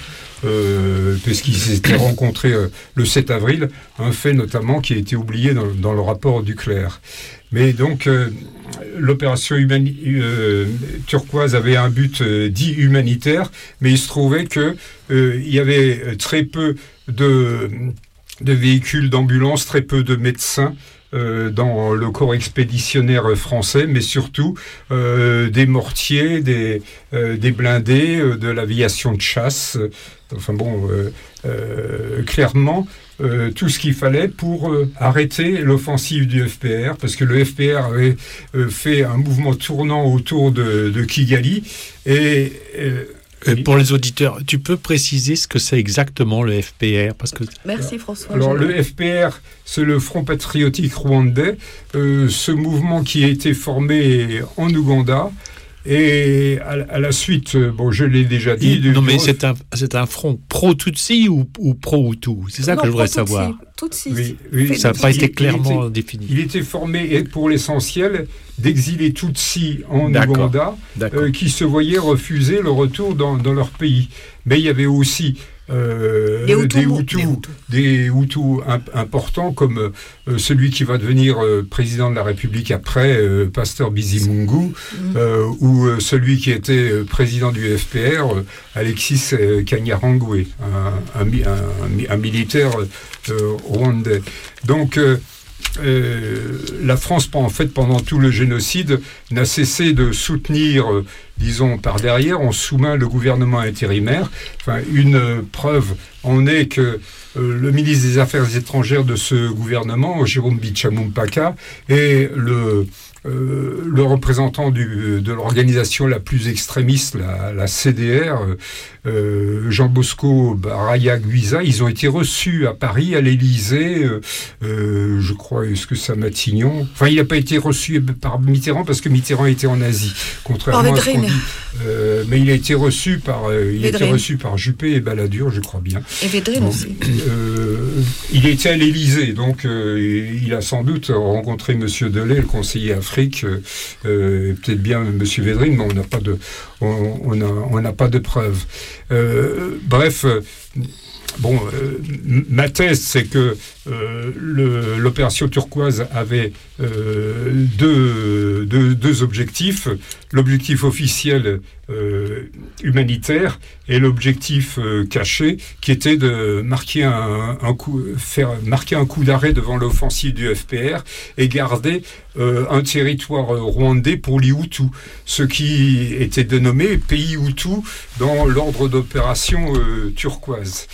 euh, puisqu'ils s'étaient rencontrés euh, le sept avril, un fait notamment qui a été oublié dans, dans le rapport Duclerc. Mais donc, euh, l'opération humani- euh, turquoise avait un but euh, dit humanitaire, mais il se trouvait que euh, il y avait très peu de, de véhicules d'ambulance, très peu de médecins euh, dans le corps expéditionnaire français, mais surtout euh, des mortiers, des, euh, des blindés, euh, de l'aviation de chasse. Enfin bon, euh, euh, clairement, euh, tout ce qu'il fallait pour euh, arrêter l'offensive du F P R, parce que le F P R avait euh, fait un mouvement tournant autour de, de Kigali. Et, euh, et pour les auditeurs, tu peux préciser ce que c'est exactement le F P R parce que... Merci François. Alors le F P R, c'est le Front patriotique rwandais, euh, ce mouvement qui a été formé en Ouganda Et à, à la suite, bon, je l'ai déjà dit. Et, non, mais du... c'est un, c'est un front pro-Tutsi ou, ou pro-Hutu? C'est ça non, que je voudrais Tutsi, savoir. Tutsi. Oui, oui, ça n'a pas été il, clairement il était, défini. Il était formé, pour l'essentiel, d'exilés Tutsi en D'accord. Ouganda, euh, qui se voyaient refuser le retour dans, dans leur pays. Mais il y avait aussi euh, des Hutus, des Hutus, des Hutus imp- importants, comme euh, celui qui va devenir euh, président de la République après, euh, Pasteur Bizimungu, mm. euh, ou euh, celui qui était euh, président du F P R, euh, Alexis euh, Kanyarangwe, un, un, un, un militaire euh, rwandais. Donc, euh, Euh, la France, en fait, pendant tout le génocide, n'a cessé de soutenir, euh, disons, par derrière, en sous-main, le gouvernement intérimaire. Enfin, une euh, preuve en est que euh, le ministre des Affaires étrangères de ce gouvernement, Jérôme Bichamumpaka, est le... Euh, le représentant du, de l'organisation la plus extrémiste, la, la C D R, euh, Jean Bosco Baraya Guiza, ils ont été reçus à Paris, à l'Élysée, euh, euh, je crois, est-ce que c'est à Matignon? Enfin, il n'a pas été reçu par Mitterrand parce que Mitterrand était en Asie, contrairement à ce qu'on dit. Euh, mais il a été reçu par, euh, il a été reçu par Juppé et Balladur, je crois bien. Et Védrine bon, aussi. Euh, il était à l'Élysée, donc euh, il a sans doute rencontré Monsieur Delay, le conseiller Afrique, euh, peut-être bien Monsieur Védrine, mais on n'a pas de, on, on a, on n'a pas de preuves. Euh, bref. Euh, Bon, euh, ma thèse, c'est que euh, le, l'opération turquoise avait euh, deux, deux, deux objectifs. L'objectif officiel euh, humanitaire et l'objectif euh, caché, qui était de marquer un, un coup, faire marquer un coup d'arrêt devant l'offensive du F P R et garder euh, un territoire rwandais pour les Hutus, ce qui était dénommé pays Hutu dans l'ordre d'opération euh, turquoise.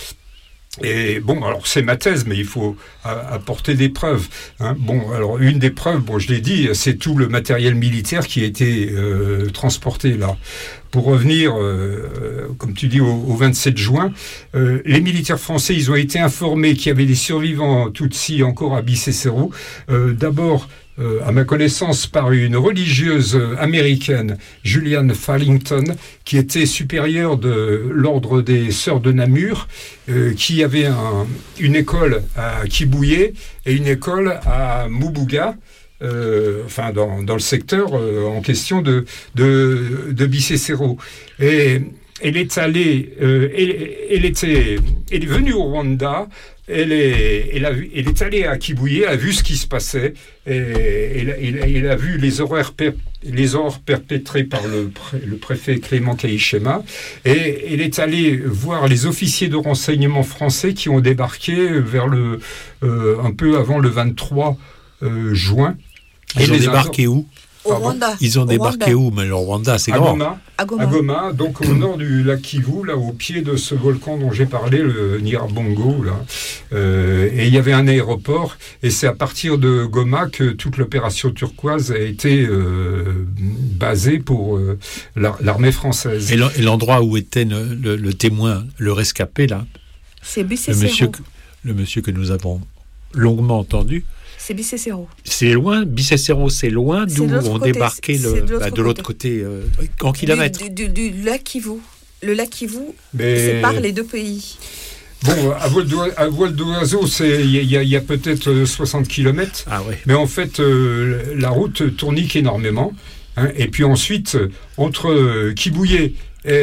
Et bon, alors c'est ma thèse, mais il faut a, apporter des preuves. Hein. Bon, alors une des preuves, bon, je l'ai dit, c'est tout le matériel militaire qui a été euh, transporté là. Pour revenir, euh, comme tu dis, au, au vingt-sept juin, euh, les militaires français, ils ont été informés qu'il y avait des survivants Tutsis encore à Bicécero. Euh, d'abord, euh, à ma connaissance, par une religieuse américaine, Julianne Fallington, qui était supérieure de l'ordre des Sœurs de Namur, euh, qui avait un, une école à Kibouye et une école à Mubuga. Euh, enfin dans, dans le secteur euh, en question de, de, de Bicécero. Et elle est allée, euh, elle, elle, était, elle est venue au Rwanda, elle est, elle, a, elle est allée à Kibouye, elle a vu ce qui se passait, et elle, elle, elle a vu les horreurs, per, les horreurs perpétrées par le, pré, le préfet Clément Kaïchema, et elle est allée voir les officiers de renseignement français qui ont débarqué vers le, euh, un peu avant le vingt-trois juin. Ils ont débarqué où? Au Rwanda. Ils ont au débarqué Rwanda. où? Mais le Rwanda, c'est à grand. Goma, à Goma. À Goma, donc au nord du lac Kivu, là, au pied de ce volcan dont j'ai parlé, le Nyiragongo, là. Euh, et il y avait un aéroport, et c'est à partir de Goma que toute l'opération turquoise a été euh, basée pour euh, l'armée française. Et l'endroit où était le, le, le témoin, le rescapé, là, c'est le monsieur, que, le monsieur que nous avons longuement entendu, c'est Bicécero. C'est loin, Bicécéro, c'est loin d'où on côté, débarquait le, de l'autre bah, de côté, côté euh, en kilomètres. Du, du, du lac Kivu. Le lac Kivu Mais... sépare les deux pays. Bon, à vol, à vol d'oiseau, il y, y, y a peut-être soixante kilomètres. Ah ouais. Mais en fait, euh, la route tournique énormément. Hein, et puis ensuite, entre Kibouye et,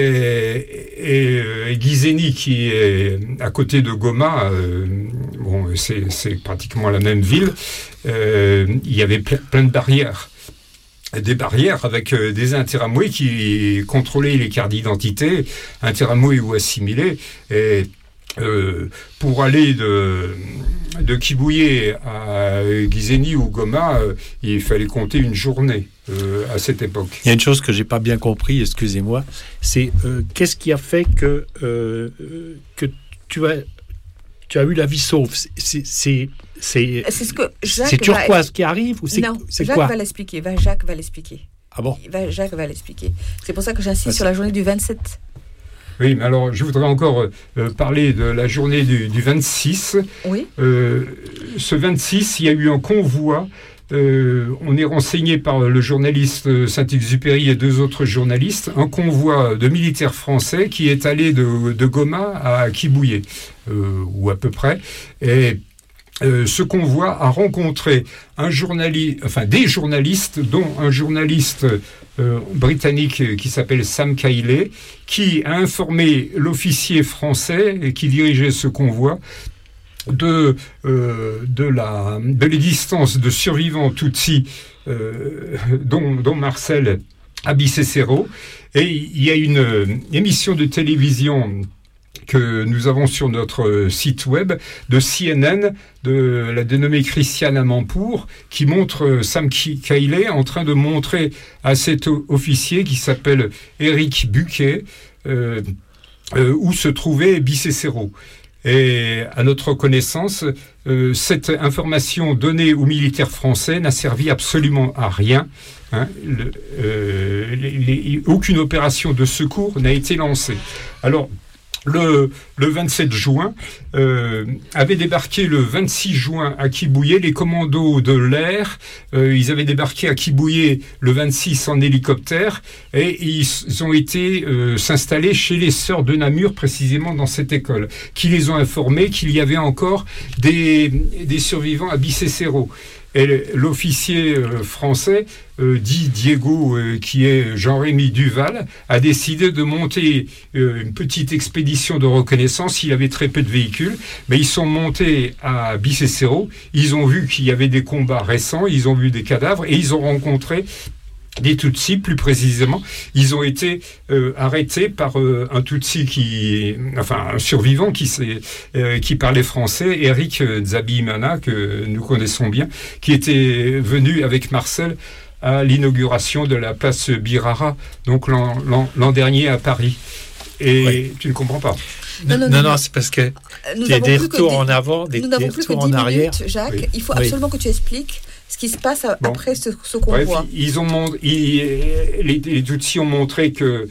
et, et Gizeni, qui est à côté de Goma, euh, bon, c'est, c'est pratiquement la même ville, euh, il y avait ple- plein de barrières. Des barrières avec euh, des interamoués qui contrôlaient les cartes d'identité, interamoués ou assimilés. Et euh, pour aller de, de Kibouye à Gizeni ou Goma, euh, il fallait compter une journée. Euh, à cette époque. Il y a une chose que j'ai pas bien compris, excusez-moi, c'est euh, qu'est-ce qui a fait que euh, que tu as tu as eu la vie sauve. C'est c'est c'est, c'est, c'est, ce que c'est Turquoise va... qui arrive ou c'est non, c'est Jacques quoi? va l'expliquer. Va Jacques va l'expliquer. Ah bon? Va, Jacques va l'expliquer. C'est pour ça que j'insiste ah, sur la journée du vingt-sept. Oui, mais alors je voudrais encore euh, parler de la journée du, du vingt-six. Oui. Euh, ce vingt-six, il y a eu un convoi euh, on est renseigné par le journaliste Saint-Exupéry et deux autres journalistes, un convoi de militaires français qui est allé de, de Goma à Kibouye, euh, ou à peu près, et Euh, ce convoi a rencontré un journaliste, enfin des journalistes, dont un journaliste euh, britannique qui s'appelle Sam Cayley, qui a informé l'officier français qui dirigeait ce convoi de euh, de la de l'existence de survivants Tutsis, euh, dont, dont Marcel Abicessero, et il y a une euh, émission de télévision que nous avons sur notre site web de C N N, de la dénommée Christiane Amanpour, qui montre Sam Cayley en train de montrer à cet officier qui s'appelle Éric Buquet euh, euh, où se trouvait Bicessero. Et à notre connaissance, euh, cette information donnée aux militaires français n'a servi absolument à rien. Hein, le, euh, les, les, aucune opération de secours n'a été lancée. Alors, Le, le vingt-sept juin, euh, avaient débarqué le vingt-six juin à Kibouye les commandos de l'air. Euh, ils avaient débarqué à Kibouye le vingt-six en hélicoptère et ils, ils ont été euh, s'installer chez les sœurs de Namur, précisément dans cette école, qui les ont informés qu'il y avait encore des, des survivants à Bicessero. Et l'officier euh, français, euh, dit Diego, euh, qui est Jean-Rémy Duval, a décidé de monter euh, une petite expédition de reconnaissance. Il avait très peu de véhicules, mais ils sont montés à Bicessero. Ils ont vu qu'il y avait des combats récents, ils ont vu des cadavres et ils ont rencontré des Tutsis, plus précisément. Ils ont été euh, arrêtés par euh, un Tutsi qui, enfin un survivant qui, euh, qui parlait français, Eric Nzabimana, que nous connaissons bien, qui était venu avec Marcel à l'inauguration de la place Birara, donc l'an, l'an, l'an dernier à Paris. Et oui. Tu ne comprends pas. Non, non, non, non, c'est parce que il y a des retours en avant, des, nous n'avons des plus que retours dix en arrière. Minutes, Jacques, oui. il faut oui. absolument que tu expliques ce qui se passe bon. après ce, ce convoi. Bref, ils ont ils, les, les Tutsis ont montré que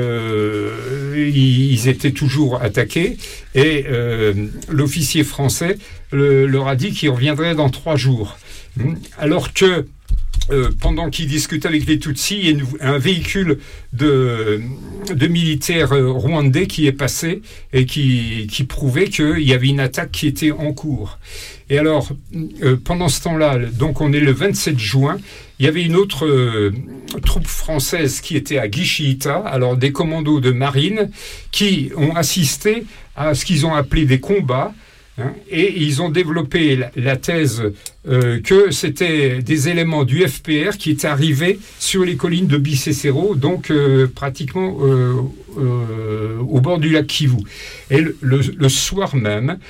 euh, ils étaient toujours attaqués et euh, l'officier français le, leur a dit qu'il reviendrait dans trois jours. Alors que Euh, pendant qu'il discute avec les Tutsis, il y a une, un véhicule de, de militaires euh, rwandais qui est passé et qui, qui prouvait qu'il y avait une attaque qui était en cours. Et alors, euh, pendant ce temps-là, donc on est le vingt-sept juin, il y avait une autre euh, troupe française qui était à Gishita, alors des commandos de marine, qui ont assisté à ce qu'ils ont appelé des combats. Hein, et ils ont développé la, la thèse euh, que c'était des éléments du F P R qui étaient arrivés sur les collines de Bicessero, donc euh, pratiquement euh, euh, au bord du lac Kivu. Et le, le, le soir même,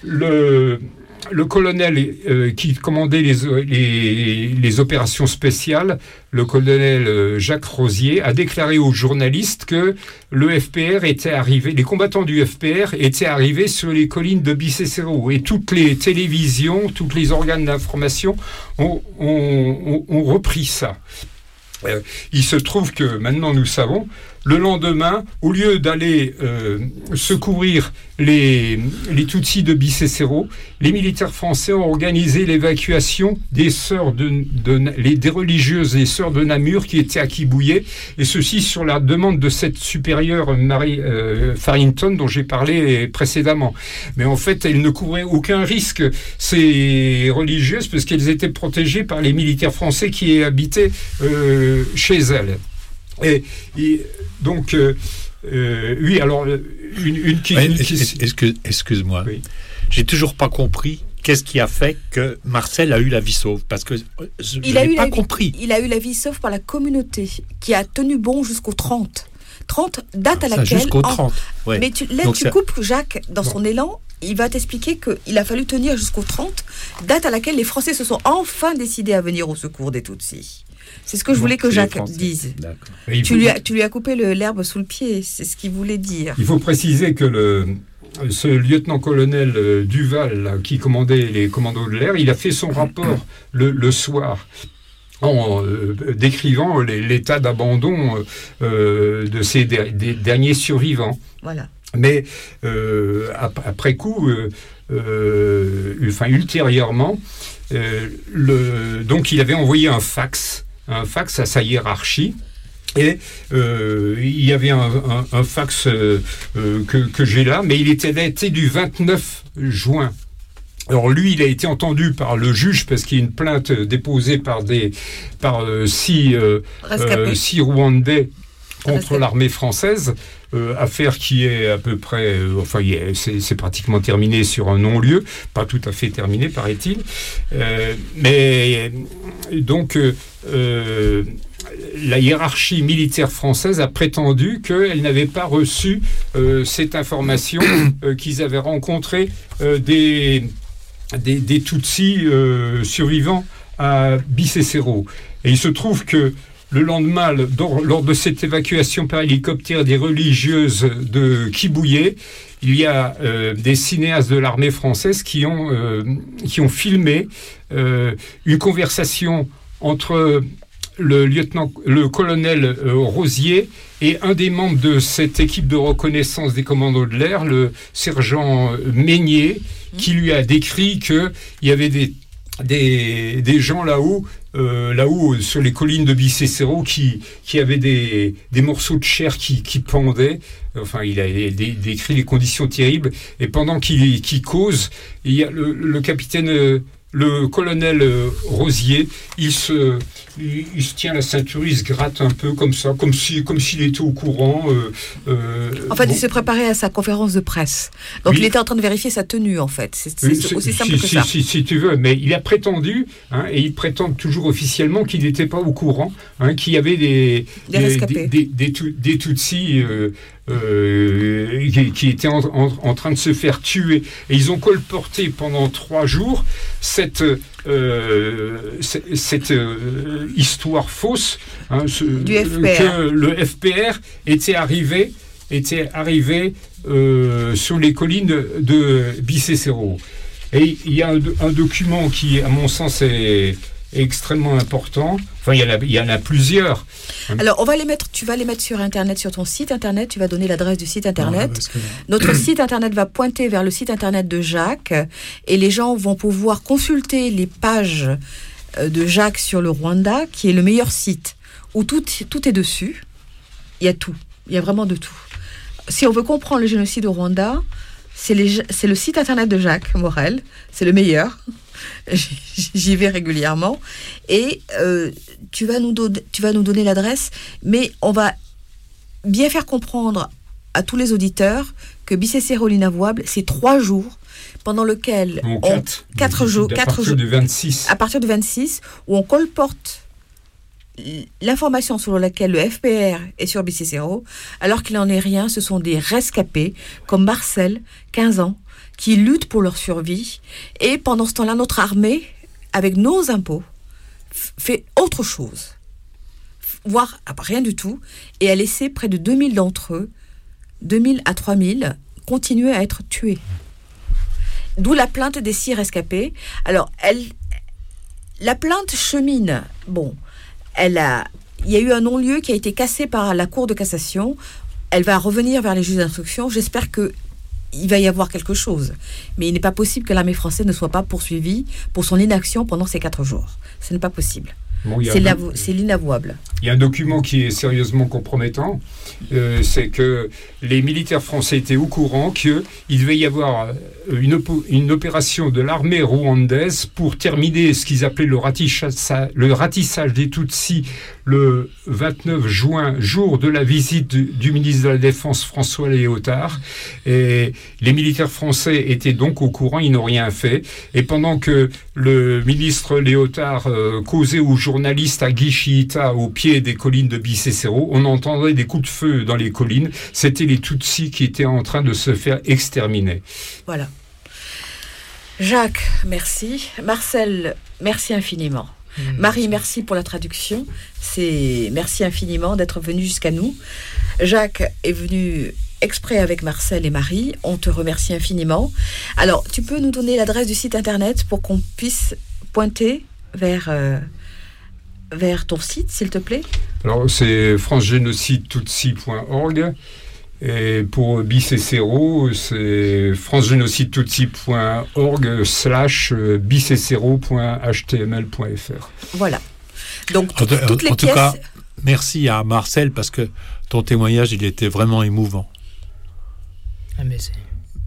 le, le colonel euh, qui commandait les, les, les opérations spéciales, le colonel Jacques Rosier, a déclaré aux journalistes que le F P R était arrivé, les combattants du F P R étaient arrivés sur les collines de Bicessero. Et toutes les télévisions, tous les organes d'information ont, ont, ont, ont repris ça. Euh, il se trouve que maintenant nous savons, le lendemain, au lieu d'aller euh, secourir les, les Tutsis de Bicessero, les militaires français ont organisé l'évacuation des sœurs de, de, les, des religieuses et sœurs de Namur qui étaient à Kibouye, et ceci sur la demande de cette supérieure Marie euh, Farrington dont j'ai parlé précédemment. Mais en fait, elles ne couraient aucun risque, ces religieuses, parce qu'elles étaient protégées par les militaires français qui habitaient euh, chez elles. Et, et donc, euh, euh, oui, alors, une, une, une, ouais, une excuse, excuse-moi, oui. J'ai toujours pas compris qu'est-ce qui a fait que Marcel a eu la vie sauve, parce que je il a n'ai eu pas la compris. Vie, il a eu la vie sauve par la communauté qui a tenu bon jusqu'au trente. trente, date à ça, laquelle... Jusqu'au trente, en, ouais. Mais tu, là, tu ça... coupes Jacques dans bon. son élan, il va t'expliquer qu'il a fallu tenir jusqu'au trente, date à laquelle les Français se sont enfin décidés à venir au secours des Tutsis. C'est ce que je voulais que Jacques dise. Tu, faut... lui as, tu lui as coupé le, l'herbe sous le pied, c'est ce qu'il voulait dire. Il faut préciser que le, ce lieutenant-colonel euh, Duval, là, qui commandait les commandos de l'air, il a fait son rapport le, le soir en euh, décrivant les, l'état d'abandon euh, de ces der, des derniers survivants. Voilà. Mais euh, après coup, euh, euh, enfin ultérieurement, euh, le, donc il avait envoyé un fax, un fax à sa hiérarchie. Et euh, il y avait un, un, un fax euh, euh, que, que j'ai là, mais il était daté du vingt-neuf juin. Alors lui, il a été entendu par le juge parce qu'il y a une plainte déposée par des par euh, six, euh, euh, six Rwandais contre Rescapé. l'armée française. Euh, affaire qui est à peu près, euh, enfin est, c'est, c'est pratiquement terminé sur un non-lieu, pas tout à fait terminé, paraît-il. Euh, mais donc euh, euh, la hiérarchie militaire française a prétendu qu'elle n'avait pas reçu euh, cette information euh, qu'ils avaient rencontré euh, des, des, des Tutsis euh, survivants à Bicécéro. Et il se trouve que le lendemain, lors de cette évacuation par hélicoptère des religieuses de Kibouye, il y a euh, des cinéastes de l'armée française qui ont, euh, qui ont filmé euh, une conversation entre le lieutenant, le colonel euh, Rosier et un des membres de cette équipe de reconnaissance des commandos de l'air, le sergent Meignier, qui lui a décrit qu'il y avait des, des, des gens là-haut, Euh, là-haut, sur les collines de Bicécéro, qui, qui avaient des, des morceaux de chair qui, qui pendaient. Enfin, il a dé, décrit les conditions terribles. Et pendant qu'il, qu'il cause, il y a le, le capitaine, euh, le colonel euh, Rosier, il se, il, il se tient la ceinture, il se gratte un peu comme ça, comme, si, comme s'il était au courant. Euh, euh, en fait, bon. il se préparait à sa conférence de presse. Donc, oui. il était en train de vérifier sa tenue, en fait. C'est, c'est, c'est aussi simple si, que si, ça. Si, si tu veux, mais il a prétendu, hein, et il prétend toujours officiellement qu'il n'était pas au courant, hein, qu'il y avait des, des, des, des, des, des, des Tutsis euh, euh, qui, qui étaient en, en, en train de se faire tuer. Et ils ont colporté pendant trois jours cette, euh, cette, cette euh, histoire fausse, hein, ce, du F P R. Que le F P R était arrivé, était arrivé euh, sur les collines de, de Bicécéro. Et il y a un, un document qui, à mon sens, est, est extrêmement important. Enfin, il y en a, il y en a plusieurs. Alors, on va les mettre, tu vas les mettre sur Internet, sur ton site Internet. Tu vas donner l'adresse du site Internet. Non, que... Notre site Internet va pointer vers le site Internet de Jacques. Et les gens vont pouvoir consulter les pages de Jacques sur le Rwanda, qui est le meilleur site, où tout, tout est dessus. Il y a tout. Il y a vraiment de tout. Si on veut comprendre le génocide au Rwanda, c'est, les, c'est le site Internet de Jacques Morel. C'est le meilleur. J'y vais régulièrement. Et euh, tu, vas nous do- tu vas nous donner l'adresse, mais on va bien faire comprendre à tous les auditeurs que Bicécéro l'inavouable, c'est trois jours pendant lesquels bon, on, quatre, quatre jours, à quatre partir jours, de vingt-six. À partir de vingt-six, où on colporte l'information selon laquelle le F P R est sur Bicécéro, alors qu'il n'en est rien. Ce sont des rescapés comme Marcel, quinze ans, qui luttent pour leur survie. Et pendant ce temps-là, notre armée, avec nos impôts, f- fait autre chose, voire rien du tout, et a laissé près de deux mille d'entre eux, deux mille à trois mille, continuer à être tués. D'où la plainte des six rescapés. Alors, elle, la plainte chemine. Bon, elle a, il y a eu un non-lieu qui a été cassé par la Cour de cassation. Elle va revenir vers les juges d'instruction. J'espère que il va y avoir quelque chose. Mais il n'est pas possible que l'armée française ne soit pas poursuivie pour son inaction pendant ces quatre jours. Ce n'est pas possible. Bon, c'est, l'avo- c'est l'inavouable. Il y a un document qui est sérieusement compromettant. Euh, c'est que les militaires français étaient au courant qu'il devait y avoir une, op- une opération de l'armée rwandaise pour terminer ce qu'ils appelaient le ratissage, le ratissage des Tutsis le vingt-neuf juin, jour de la visite du, du ministre de la Défense François Léotard. Et les militaires français étaient donc au courant, ils n'ont rien fait. Et pendant que le ministre Léotard euh, causait aux journalistes à Gishita, au pied des collines de Bicécéro, on entendait des coups de feu dans les collines. C'était les Tutsis qui étaient en train de se faire exterminer. Voilà. Jacques, merci. Marcel, merci infiniment. Mmh, Marie, merci pour la traduction. C'est merci infiniment d'être venu jusqu'à nous. Jacques est venu exprès avec Marcel et Marie. On te remercie infiniment. Alors, tu peux nous donner l'adresse du site internet pour qu'on puisse pointer vers, euh, vers ton site, s'il te plaît? Alors, c'est france génocide tutsi point org. Et pour Bicécero, c'est francegénocidetutsi.org slash bicécero.html.fr. Voilà. Donc, En, toutes, toutes les en tout pièces... cas, merci à Marcel parce que ton témoignage, il était vraiment émouvant. Ah, mais c'est-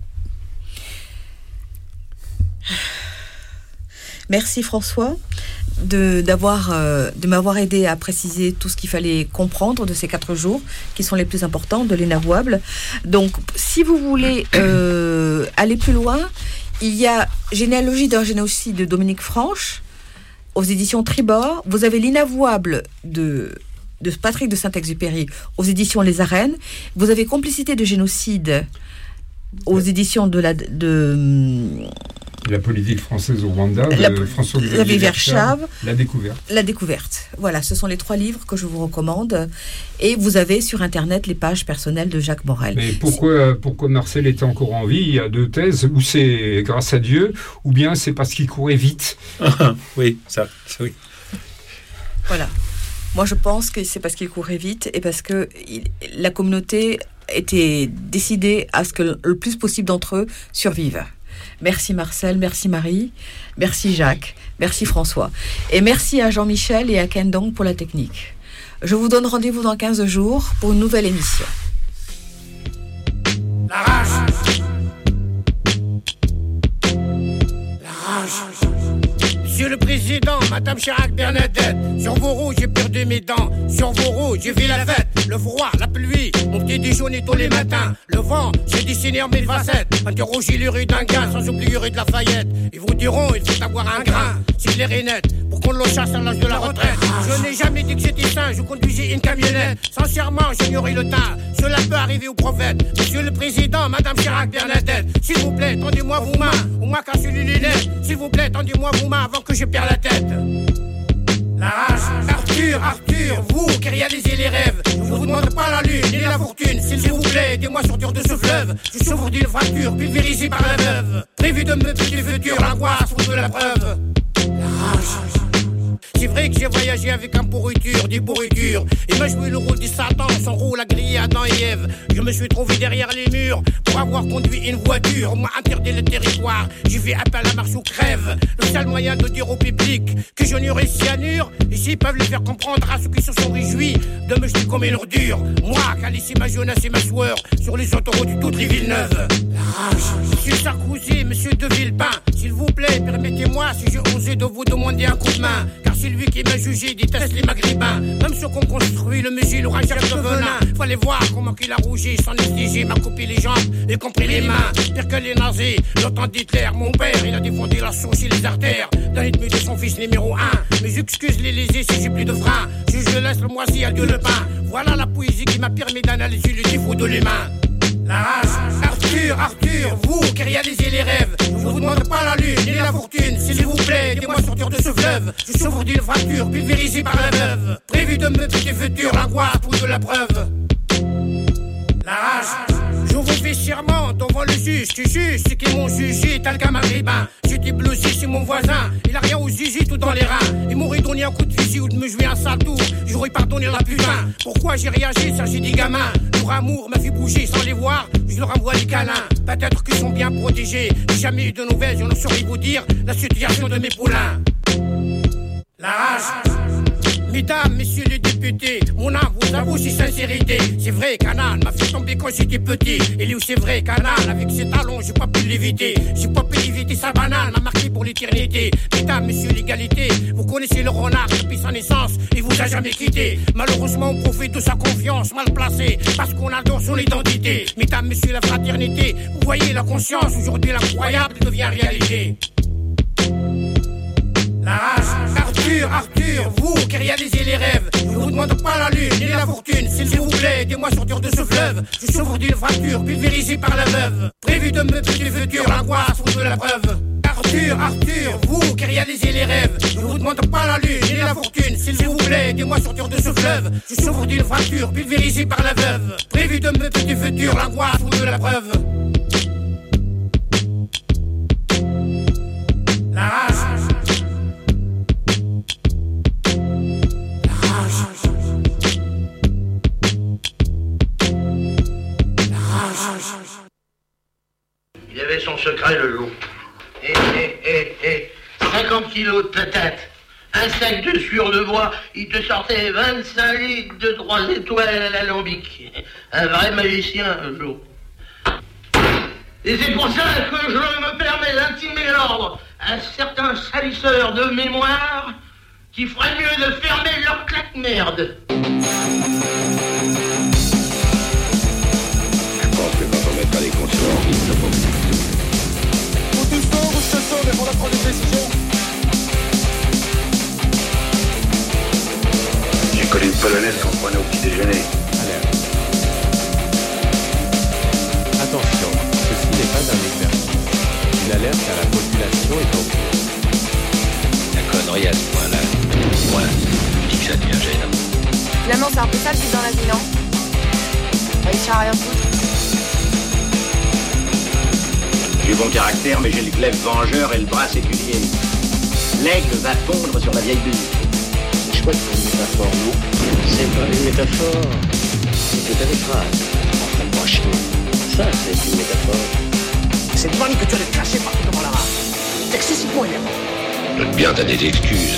Merci François de, d'avoir, euh, de m'avoir aidé à préciser tout ce qu'il fallait comprendre de ces quatre jours qui sont les plus importants de l'inavouable. Donc, si vous voulez euh, aller plus loin, il y a Généalogie d'un génocide de Dominique Franche aux éditions Tribord. Vous avez l'inavouable de, de Patrick de Saint-Exupéry aux éditions Les Arènes. Vous avez Complicité de génocide aux éditions de la... De, La politique française au Rwanda, de La- François la Verchave. La découverte. La découverte. Voilà, ce sont les trois livres que je vous recommande. Et vous avez sur Internet les pages personnelles de Jacques Morel. Mais pourquoi, pourquoi Marcel était encore en vie? Il y a deux thèses. Ou c'est grâce à Dieu, ou bien c'est parce qu'il courait vite. Oui, ça, ça, oui. Voilà. Moi, je pense que c'est parce qu'il courait vite et parce que il- la communauté était décidée à ce que le plus possible d'entre eux survivent. Merci Marcel, merci Marie, merci Jacques, merci François. Et merci à Jean-Michel et à Ken Dong pour la technique. Je vous donne rendez-vous dans quinze jours pour une nouvelle émission. La rage. La rage. Monsieur le Président, Madame Chirac Bernadette, sur vos roues j'ai perdu mes dents, sur vos roues j'ai vu la fête, le froid, la pluie, mon petit déjeuner tous les matins, le vent, j'ai dessiné en mille facettes, interrogez les rues d'un gain, sans oublier rue de Lafayette, ils vous diront il faut avoir un grain, c'est l'air est net, pour qu'on le chasse à l'âge de la retraite, je n'ai jamais dit que j'étais sain, je conduisais une camionnette, sincèrement j'ignorais le temps, cela peut arriver au prophète, Monsieur le Président, Madame Chirac Bernadette, s'il vous plaît, tendez-moi vos mains, ou moi cassez les lunettes, s'il vous plaît, tendez-moi vos mains avant que je perde la tête. La rage, Arthur, Arthur, vous qui réalisez les rêves, je vous demande pas la lune ni la fortune, s'il vous plaît, aidez-moi sortir de ce fleuve, je souffre d'une fracture pulvérisée par la veuve, prévu de me tuer du futur, l'angoisse ou de la preuve. La rage. C'est vrai que j'ai voyagé avec un pourriture, des pourritures. Il m'a joué le rôle du Satan, son rôle a grillé Adam et Ève. Je me suis trouvé derrière les murs pour avoir conduit une voiture. On m'a interdit le territoire, j'ai fait appel à marche ou crève. Le seul moyen de dire au public que je n'aurai cyanure, ici peuvent le faire comprendre à ceux qui se sont réjouis de me jeter comme une ordure. Moi, qui a laissé ma jeunesse et ma sueur sur les autoroutes de toutes les villes neuves. La rage. Monsieur Sarkozy, monsieur de Villepin, s'il vous plaît, permettez-moi si j'ai osé de vous demander un coup de main. Car c'est lui qui m'a jugé déteste les maghrébins. Même ceux qu'on construit le musée, l'aura jamais de venin. Fallait voir comment qu'il a rougi, sans négliger, m'a coupé les jambes, y compris les mains. Pire que les nazis, le temps d'Hitler, mon père, il a défendu la sauce et les artères d'un ennemi de son fils numéro un. Mais j'excuse les lésés si j'ai plus de frein. Je, je laisse le moisi à Dieu le pain. Voilà la poésie qui m'a permis d'analyser les défauts de l'humain. La rage, Arthur, Arthur, vous qui réalisez les rêves, je vous demande pas la lune ni la fortune, s'il vous plaît, aidez-moi sortir de ce fleuve, je souffre d'une fracture pulvérisée par la veuve, prévu de me tuer du futur, l'angoisse ou de la preuve. La rage, je vous fais serment devant le juge, tu juges ceux qui m'ont jugé, tel qu'un maghrébin. J'étais blousé chez mon voisin, il a rien aux zizi tout dans les reins. Il m'aurait donné un coup de fusil ou de me jouer un sale tour, j'aurais pardonné la putain. Pourquoi j'ai réagi, ça j'ai des gamins. Leur amour m'a fait bouger sans les voir, je leur envoie des câlins. Peut-être qu'ils sont bien protégés, j'ai jamais eu de nouvelles, je ne saurais vous dire la situation de mes poulains. La rage. Mesdames, messieurs les députés, mon âme vous avoue si sincérité. C'est vrai qu'Anna m'a fait tomber quand j'étais petit. Et lui c'est vrai qu'Anna, avec ses talons, j'ai pas pu l'éviter. J'ai pas pu éviter sa banane, m'a marqué pour l'éternité. Mesdames, messieurs l'égalité, vous connaissez le renard depuis sa naissance, il vous a jamais quitté. Malheureusement on profite de sa confiance mal placée, parce qu'on adore son identité. Mesdames, messieurs la fraternité, vous voyez la conscience, aujourd'hui l'incroyable devient réalité. La rage, Arthur, Arthur, vous qui réalisez les rêves, je vous demande pas la lune ni la fortune, s'il vous plaît, aidez-moi sortir de ce fleuve, je souffre d'une fracture pulvérisée par la veuve, prévu de me tuer du futur, l'angoisse ou de la preuve. Arthur, Arthur, vous qui réalisez les rêves, je vous demande pas la lune ni la fortune, s'il vous plaît, aidez-moi sortir de ce fleuve, je souffre d'une fracture pulvérisée par la veuve, prévu de me tuer du futur, l'angoisse ou de la preuve. La rage. kilos de patates, un sac de sueur de bois, il te sortait vingt-cinq litres de trois étoiles à l'alambic. Un vrai magicien, Joe. Et c'est pour ça que je me permets d'intimer l'ordre à certains salisseurs de mémoire qui ferait mieux de fermer leur claque-merde. Je pense que quand on mettra les consommateurs en vite, ça va. Ou tu sors ou je te sauve et on va prendre une décision. J'ai connu une polonaise qu'on prenait au petit déjeuner. Attention, ceci n'est pas un exercice. Une alerte à la population est en cours. La connerie à ce point-là. Moi, je dis que ça devient gênant. Finalement, c'est un peu ça le but dans la vie, non? Réussir à rien foutre. J'ai bon caractère, mais j'ai le glaive vengeur et le bras séculier. L'aigle va fondre sur la vieille bulle. C'est chouette pour une métaphore, non? C'est pas une métaphore. C'est que t'as des phrases. Enfin, moi, chier. Ça, c'est une métaphore. C'est toi que tu as le cacher partout devant la race. C'est excessivement énervant. Note bien, t'as des excuses.